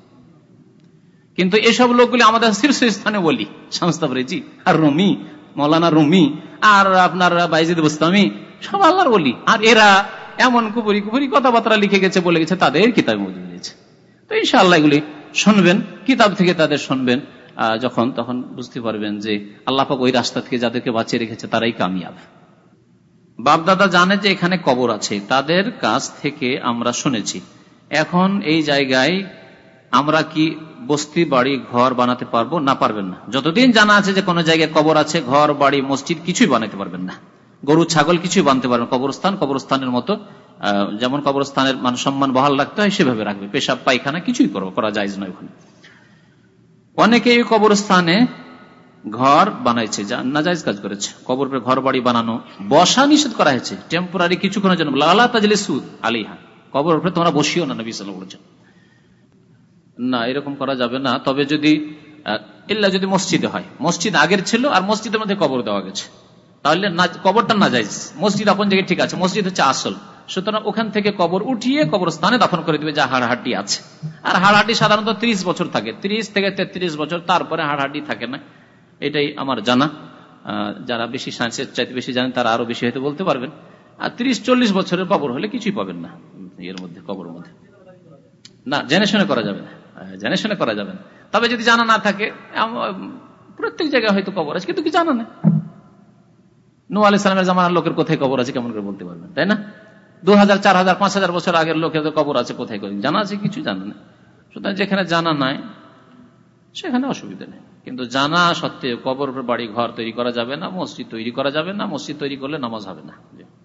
কিন্তু এসব লোকগুলি আমাদের শীর্ষস্থানে বলি, শামস তাবরেজি আর রুমি, মৌলানা রুমি আর আপনার বায়েজিদ বোস্তামি, সব আল্লাহর ওলি। আর এরা এমন কুফরি কুফরি কথাবার্তা লিখে গেছে, বলে গেছে, তাদের কিতাবে মজুদ রয়েছে। তো ইনশাআল্লাহ এগুলি শুনবেন, কিতাব থেকে তাদের শুনবেন, যখন তখন বুঝতে পারবেন যে আল্লাহ পাক ওই রাস্তা থেকে যাদেরকে বাঁচিয়ে রেখেছে তারাই কামিয়াব। বাপদাদা জানে যে এখানে কবর আছে, তাদের কাছ থেকে আমরা শুনেছি। এখন এই জায়গায় আমরা কি বস্তি, বাড়ি, ঘর বানাতে পারবো? না, পারবেন না। যতদিন জানা আছে যে কোনো জায়গায় কবর আছে, ঘর, বাড়ি, মসজিদ কিছুই বানাতে পারবেন না। গরু, ছাগল কিছুই বানতে পারবেন। কবরস্থান কবরস্থানের মতো, যেমন কবরস্থানের মান সম্মান বহাল রাখতে হয় সেভাবে রাখবে। পেশাব, পায়খানা কিছুই করা যায় না ওখানে। অনেকে এই কবরস্থানে ঘর বানাইছে, যা নাজায়েজ কাজ করেছে। কবর পরে ঘর বাড়ি বানানো, বসা নিষেধ করা হয়েছে টেম্পোরারি কিছুক্ষণের জন্য। লা তাজলিসু আলাইহা, কবর উপরে তোমরা বসিও না, নবী সাল্লাল্লাহু আলাইহি ওয়াসাল্লাম বলেছেন। না, এরকম করা যাবে না। তবে যদি ইল্লা যদি মসজিদে হয়, মসজিদ আগের ছিল আর মসজিদের মধ্যে কবর দেওয়া গেছে, তাহলে কবরটা নাজায়েজ। মসজিদ আপন জায়গায় ঠিক আছে, মসজিদ হচ্ছে আসল, সুতরাং ওখান থেকে কবর উঠিয়ে কবরস্থানে দাফন করে দিবে যা হাড়হাড্ডি আছে। আর হাড়হাড্ডি সাধারণত ত্রিশ বছর থাকে, ত্রিশ থেকে তেত্রিশ বছর, তারপরে হাড়হাড্ডি থাকে না, এটাই আমার জানা। যারা বেশি সায়েন্সের চাইতে বেশি জানেন তারা আরো বেশি হয়তো বলতে পারবেন। আর ত্রিশ চল্লিশ বছরের কবর হলে কিছুই পাবেন না এর মধ্যে, কবরের মধ্যে। না, জেনে শুনে করা যাবে না, জেনে শুনে করা যাবে না। তবে যদি জানা না থাকে, প্রত্যেক জায়গায় হয়তো কবর আছে কিন্তু কি জানা নেই। নূহ আলাইহিস সালামের জামানার লোকের কোথায় কবর আছে কেমন করে বলতে পারবেন, তাই না? দু হাজার, চার হাজার, পাঁচ হাজার বছর আগের লোকের কবর আছে, কোথায় করে জানা আছে? কিছু জানা নেই। সুতরাং যেখানে জানা নাই সেখানে অসুবিধা নেই। কিন্তু জানা সত্ত্বেও কবর বাড়ি ঘর তৈরি করা যাবে না, মসজিদ তৈরি করা যাবে না। মসজিদ তৈরি করলে নামাজ হবে না।